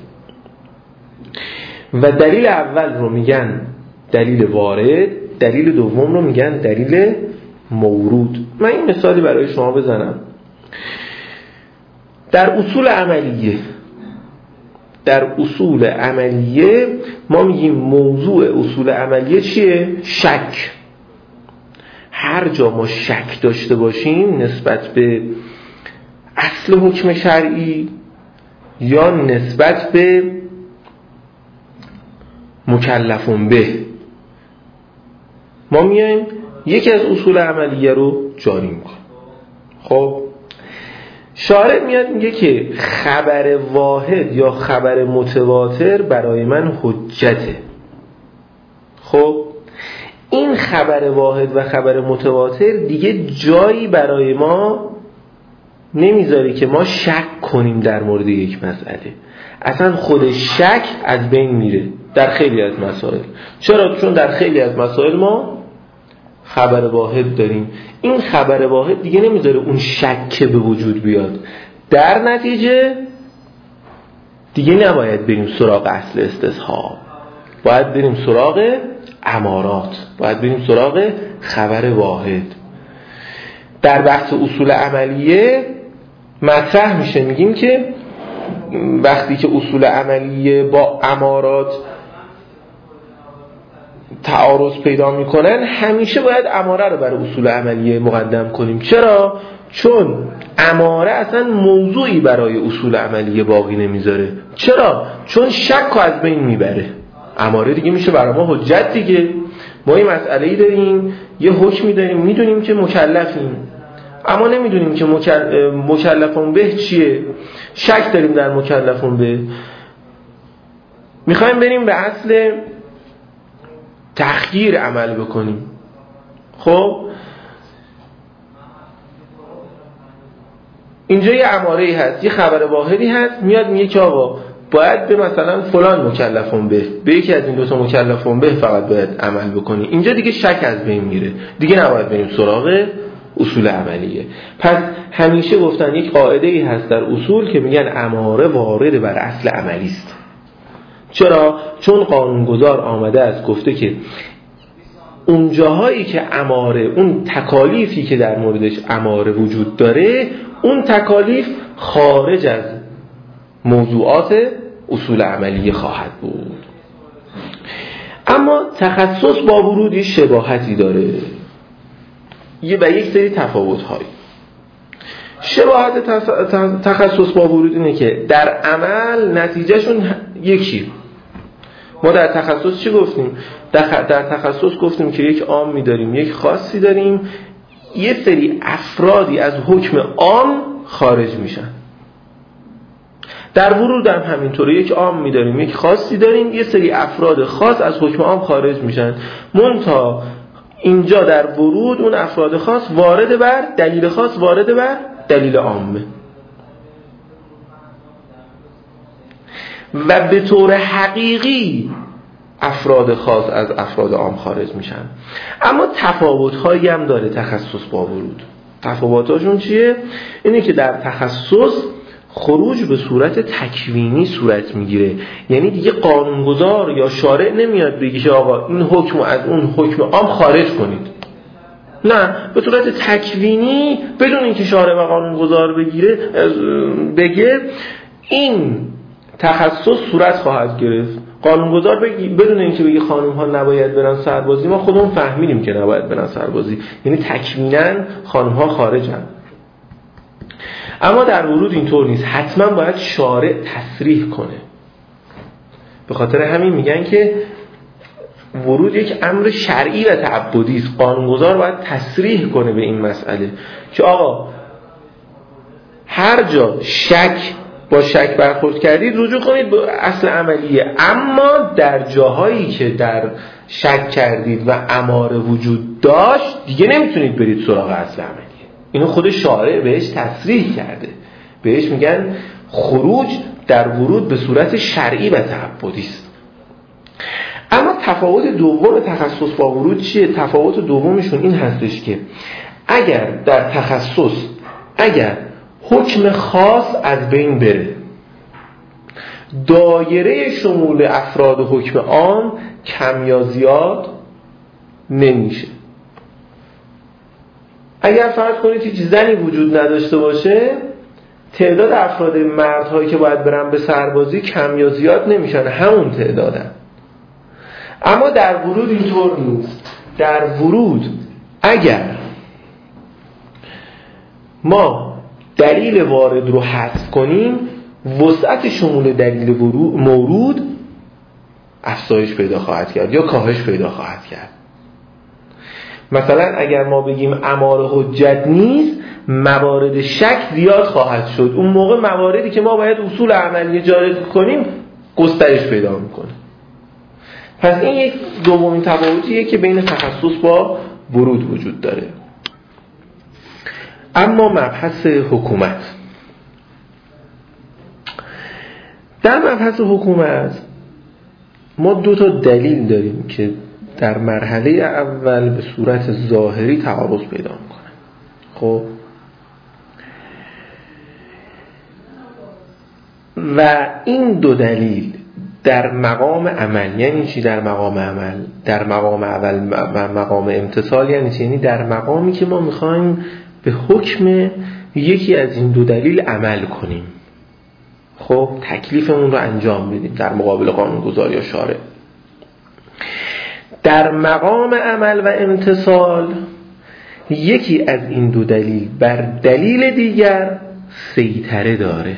و دلیل اول رو میگن دلیل وارد، دلیل دوم رو میگن دلیل مورود. من این مثالی برای شما بزنم. در اصول عملیه ما میگیم موضوع اصول عملیه چیه؟ شک. هر جا ما شک داشته باشیم نسبت به اصل حکم شرعی یا نسبت به مکلفون به، ما میایم یکی از اصول عملیه رو جاری میکنیم. خب شارع میاد میگه که خبر واحد یا خبر متواتر برای من حجته. خب این خبر واحد و خبر متواتر دیگه جایی برای ما نمیذاره که ما شک کنیم در مورد یک مسئله. اصلا خود شک از بین میره در خیلی از مسائل. چرا؟ چون در خیلی از مسائل ما خبر واحد داریم. این خبر واحد دیگه نمیذاره اون شک به وجود بیاد. در نتیجه دیگه نباید بریم سراغ اصل استصحاب، باید بریم سراغ امارات، باید بریم سراغ خبر واحد. در بحث اصول عملیه مطرح میشه، میگیم که وقتی که اصول عملیه با امارات تعارض پیدا میکنن همیشه باید اماره رو برای اصول عملیه مقدم کنیم. چرا؟ چون اماره اصلا موضوعی برای اصول عملیه باقی نمیذاره. چرا؟ چون شک رو از بین میبره. اماره دیگه میشه برای ما حجت دیگه. ما یه مسئله‌ای داریم، یه حکمی داریم، میدونیم که مکلفیم اما نمیدونیم که مکلفون به چیه، شک داریم در مکلفون به، میخوایم بریم به اصل تخییر عمل بکنیم. خب اینجا یه اماره‌ای هست، یه خبر واحدی هست، میاد میگه که آقا باید به مثلا فلان مکلفون به یکی از این دو تا مکلفون به فقط باید عمل بکنی. اینجا دیگه شک از بین میره، دیگه نباید بریم سراغ اصول عملیه. پس همیشه گفتن یک قاعده‌ای هست در اصول که میگن اماره وارد بر اصل عملی است. چرا؟ چون قانونگذار آمده است گفته که اون جاهایی که اماره، اون تکالیفی که در موردش اماره وجود داره، اون تکالیف خارج از موضوعات اصول عملیه خواهد بود. اما تخصص با ورودی شباهتی داره و یک سری تفاوت‌هایی. شباهت تخصص با ورود اینه که در عمل نتیجهشون یکی. ما در تخصص چی گفتیم؟ در تخصص گفتیم که یک عامی داریم، یک خاصی داریم، یه سری افرادی از حکم عام خارج میشن. در ورود هم همینطوره، یک عامی داریم، یک خاصی داریم، یه سری افراد خاص از حکم عام خارج میشن. منتها اینجا در ورود اون افراد خاص وارد بر دلیل خاص، وارد بر دلیل عامه و به طور حقیقی افراد خاص از افراد عام خارج میشن. اما تفاوت‌هایی هم داره تخصص با ورود. تفاوت‌هاشون چیه؟ اینه که در تخصص خروج به صورت تکوینی صورت میگیره، یعنی دیگه قانونگذار یا شارع نمیاد بگه آقا این حکم از اون حکم عام خارج کنید. نه، به صورت تکوینی بدون اینکه شارع و قانونگذار بگه این تخصص صورت خواهد گرفت. قانونگذار بدون اینکه بگه خانم ها نباید برن سربازی، ما خودمون فهمیدیم که نباید برن سربازی، یعنی تکویناً خانم ها خارجن. اما در ورود اینطور نیست، حتما باید شارع تصریح کنه. به خاطر همین میگن که ورود یک امر شرعی و تعبدی است. قانونگذار باید تصریح کنه به این مسئله که آقا هر جا شک با شک برخورد کردید رجوع کنید به اصل عملیه. اما در جاهایی که در شک کردید و اماره وجود داشت دیگه نمیتونید برید سراغ اصل عملیه. اینو خود شارع بهش تصریح کرده، بهش میگن خروج در ورود به صورت شرعی و تعبدی است. اما تفاوت دوم تخصص با ورود چیه؟ تفاوت دومشون این هستش که اگر در تخصص اگر حکم خاص از بین بره، دایره شمول افراد حکم عام کم یا زیاد نمیشه. اگر فرض کنید هیچ زنی وجود نداشته باشه، تعداد افراد مردهایی که باید برن به سربازی کم یا زیاد نمیشن، همون تعدادن. اما در ورود اینطور نیست. در ورود اگر ما دلیل وارد رو حذف کنیم، وسعت شمول دلیل مورود افزایش پیدا خواهد کرد یا کاهش پیدا خواهد کرد. مثلا اگر ما بگیم اماره حجت نیست، موارد شک زیاد خواهد شد. اون موقع مواردی که ما باید اصول عملی جاری کنیم گسترش پیدا میکنه. پس این یک دومین تفاوتیه که بین تخصص با ورود وجود داره. اما مبحث حکومت، در مبحث حکومت ما دو تا دلیل داریم که در مرحله اول به صورت ظاهری تعارض پیدا میکنه. خب و این دو دلیل در مقام عمل یعنی چی؟ در مقام عمل، در مقام اول و مقام امتثال یعنی چی؟ یعنی در مقامی که ما میخوایم به حکم یکی از این دو دلیل عمل کنیم، خب تکلیفمون رو انجام بدیم در مقابل قانونگذار یا شارع. در مقام عمل و امتثال یکی از این دو دلیل بر دلیل دیگر سیطره داره.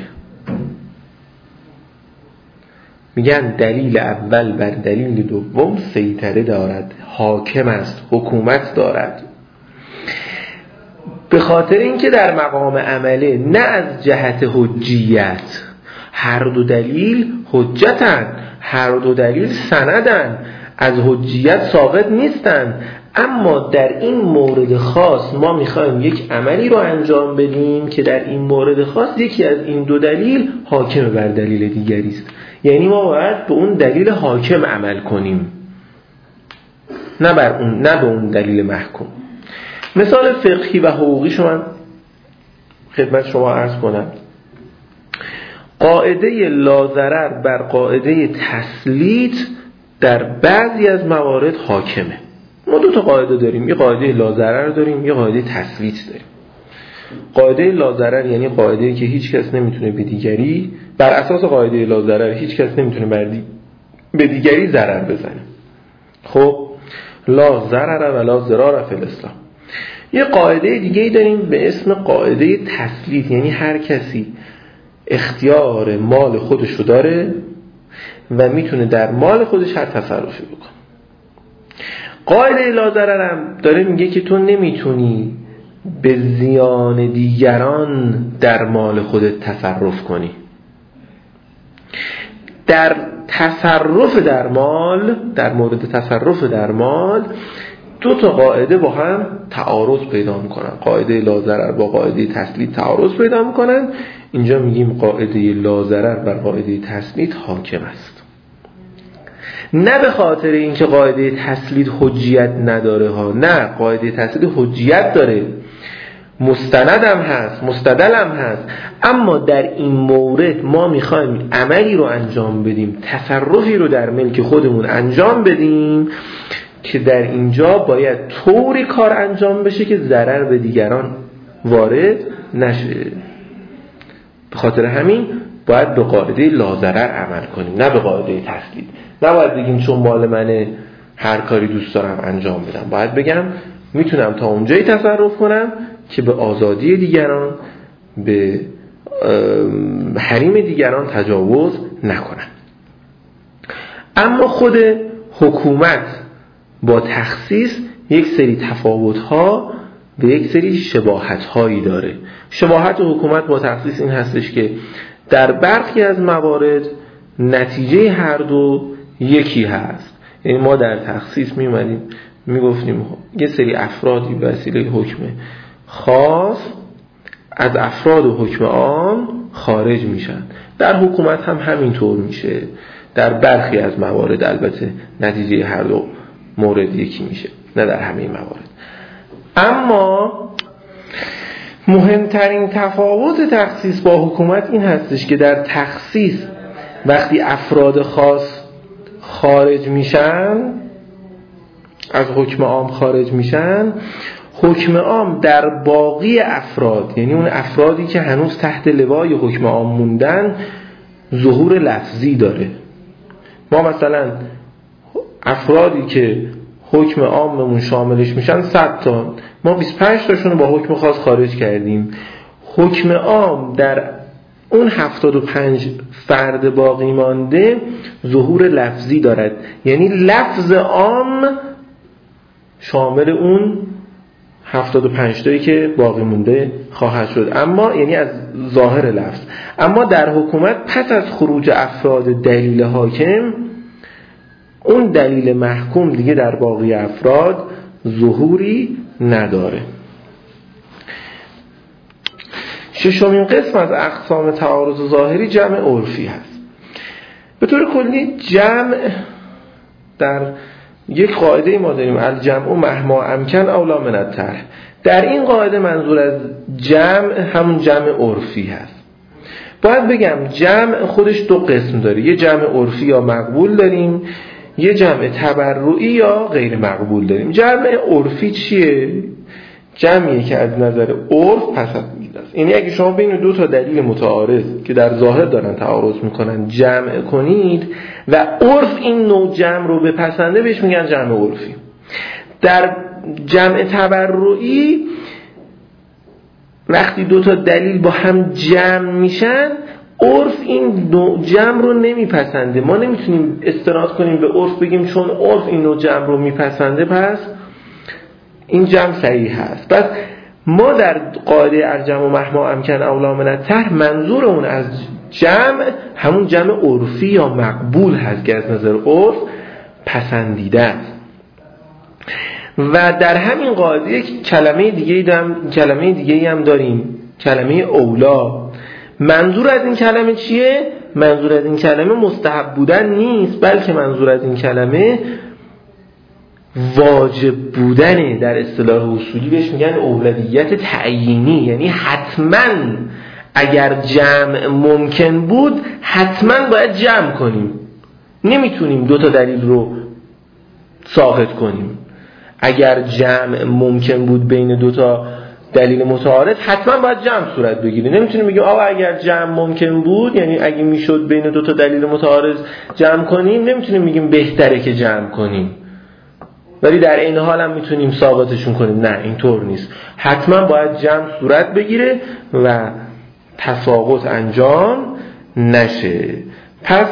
میگن دلیل اول بر دلیل دوم سیطره دارد، حاکم است، حکومت دارد. به خاطر اینکه در مقام عمله نه از جهت حجیت، هر دو دلیل حجتن، هر دو دلیل سندن، از حجیت ساقط نیستن، اما در این مورد خاص ما میخوایم یک عملی رو انجام بدیم که در این مورد خاص یکی از این دو دلیل حاکم بر دلیل دیگری است. یعنی ما باید به اون دلیل حاکم عمل کنیم، نه به اون دلیل محکوم. مثال فقهی و حقوقی شما خدمت شما عرض کنم. قاعده لاضرر بر قاعده تسلیط در بعضی از موارد حاکمه. ما دو تا قاعده داریم، یه قاعده لاضرر داریم، یه قاعده تسلیط داریم. قاعده لاضرر یعنی قاعده‌ای که هیچ کس نمیتونه به دیگری، بر اساس قاعده لاضرر هیچ کس نمیتونه به دیگری ضرر بزنه. خب لا ضرر و لا ضرار فی الاسلام. یه قاعده دیگه‌ای داریم به اسم قاعده تسلیط، یعنی هر کسی اختیار مال خودش رو داره و میتونه در مال خودش هر تصرفی بکنه. قاعده لاضرر هم داره میگه که تو نمیتونی به زیان دیگران در مال خودت تصرف کنی. در تصرف در مال، در مورد تصرف در مال دو تا قاعده با هم تعارض پیدا میکنن. قاعده لاضرر با قاعده تسلیط تعارض پیدا میکنن. اینجا میگیم قاعده لاضرر بر قاعده تسلیط حاکم است. نه به خاطر اینکه قاعده تسلیط حجیت نداره ها، نه، قاعده تسلیط حجیت داره، مستندم هست، مستدلم هست، اما در این مورد ما میخوایم عملی رو انجام بدیم، تصرفی رو در ملک خودمون انجام بدیم که در اینجا باید طوری کار انجام بشه که ضرر به دیگران وارد نشه. به خاطر همین باید به قاعده لاضرر عمل کنیم، نه به قاعده تسلیط. نباید بگیم چون مال منه هر کاری دوست دارم انجام بدم. باید بگم میتونم تا اونجایی تصرف کنم که به آزادی دیگران، به حریم دیگران تجاوز نکنم. اما خود حکومت با تخصیص یک سری تفاوت‌ها و یک سری شباهت‌هایی داره. شباهت حکومت با تخصیص این هستش که در برخی از موارد نتیجه هر دو یکی هست. یعنی ما در تخصیص می‌اومدیم میگفتیم یه سری افرادی به وسیله حکم خاص از افراد و حکم عام خارج میشن. در حکومت هم همینطور میشه. در برخی از موارد البته نتیجه هر دو مورد یکی میشه، نه در همه موارد. اما مهمترین تفاوت تخصیص با حکومت این هستش که در تخصیص وقتی افراد خاص خارج میشن، از حکم عام خارج میشن، حکم عام در باقی افراد، یعنی اون افرادی که هنوز تحت لوای حکم عام موندن، ظهور لفظی داره. ما مثلا افرادی که حکم عاممون شاملش میشن 100 تا، ما 25 تاشون رو با حکم خاص خارج کردیم. حکم عام در اون 75 فرد باقی مانده ظهور لفظی دارد، یعنی لفظ عام شامل اون 75 تایی که باقی مونده خواهد شد، اما یعنی از ظاهر لفظ. اما در حکومت پس از خروج افراد دلیل حاکم، اون دلیل محکوم دیگه در باقی افراد ظهوری نداره. ششمین قسم از اقسام تعارض ظاهری جمع عرفی هست. به طور کلی جمع در یک قاعده ما داریم الجمع مهما امکن اولا من الطرح. در این قاعده منظور از جمع همون جمع عرفی هست. باید بگم جمع خودش دو قسم داره، یه جمع عرفی یا مقبول داریم، یه جمع تبرعی یا غیر مقبول داریم. جمع عرفی چیه؟ جمعیه که از نظر عرف پسندیده است. یعنی اگه شما بین دو تا دلیل متعارض که در ظاهر دارن تعارض میکنن جمع کنید و عرف این نوع جمع رو بپسنده، بهش میگن جمع عرفی. در جمع تبرعی وقتی دو تا دلیل با هم جمع میشن، عرف این نوع جمع رو نمیپسنده. ما نمیتونیم استناد کنیم به عرف بگیم چون عرف این نوع جمع رو میپسنده پس این جمع صحیح هست. پس ما در قاعده الجمع مهما امکن اولا من الطرح منظور اون از جمع همون جمع عرفی یا مقبول هست که از نظر عرف پسندیده است. و در همین قاعده یک کلمه دیگه هم داریم، کلمه اولا. منظور از این کلمه چیه؟ منظور از این کلمه مستحب بودن نیست، بلکه منظور از این کلمه واجب بودنه. در اصطلاح اصولی بهش میگن اولویت تعیینی، یعنی حتما اگر جمع ممکن بود حتما باید جمع کنیم، نمیتونیم دو تا دلیل رو ساقط کنیم. اگر جمع ممکن بود بین دو تا دلیل متعارض حتما باید جمع صورت بگیره. نمیتونیم بگیم آقا اگر جمع ممکن بود، یعنی اگه میشد بین دو تا دلیل متعارض جمع کنیم، نمیتونیم بگیم بهتره که جمع کنیم ولی در این حال هم میتونیم ثابتشون کنیم. نه، اینطور نیست. حتما باید جمع صورت بگیره و تساقط انجام نشه. پس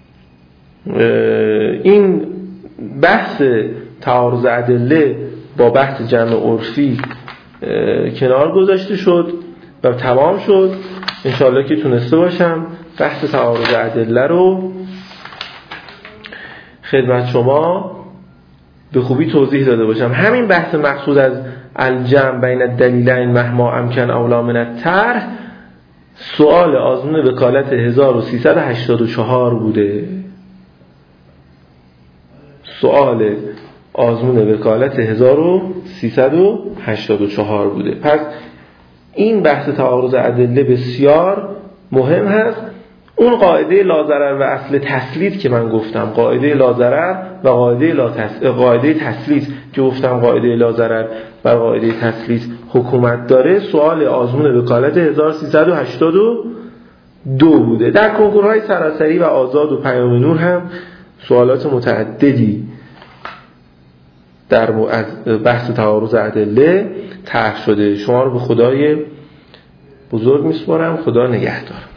این بحث تعارض ادله با بحث جمع عرفی کنار گذاشته شد و تمام شد. انشاءالله که تونسته باشم بحث تعارض ادله رو خدمت شما به خوبی توضیح داده باشم. همین بحث مقصود از الجمع بین الدلیلین مهما امکن اولا من الطرح سؤال آزمون وکالت 1384 بوده. سؤال آزمون وکالت 1384 بوده. پس این بحث تعارض ادله بسیار مهم هست. اون قاعده لاضرر و اصل تسلیط که من گفتم، قاعده لاضرر و قاعده تسلیط که گفتم، قاعده لاضرر و قاعده تسلیط حکومت داره، سوال آزمون وکالت 1382 بوده. در کنکورهای سراسری و آزاد و پیام نور هم سوالات متعددی در بحث تعارض ادله طرح شده. شما رو به خدای بزرگ میسپارم. خدا نگهدار.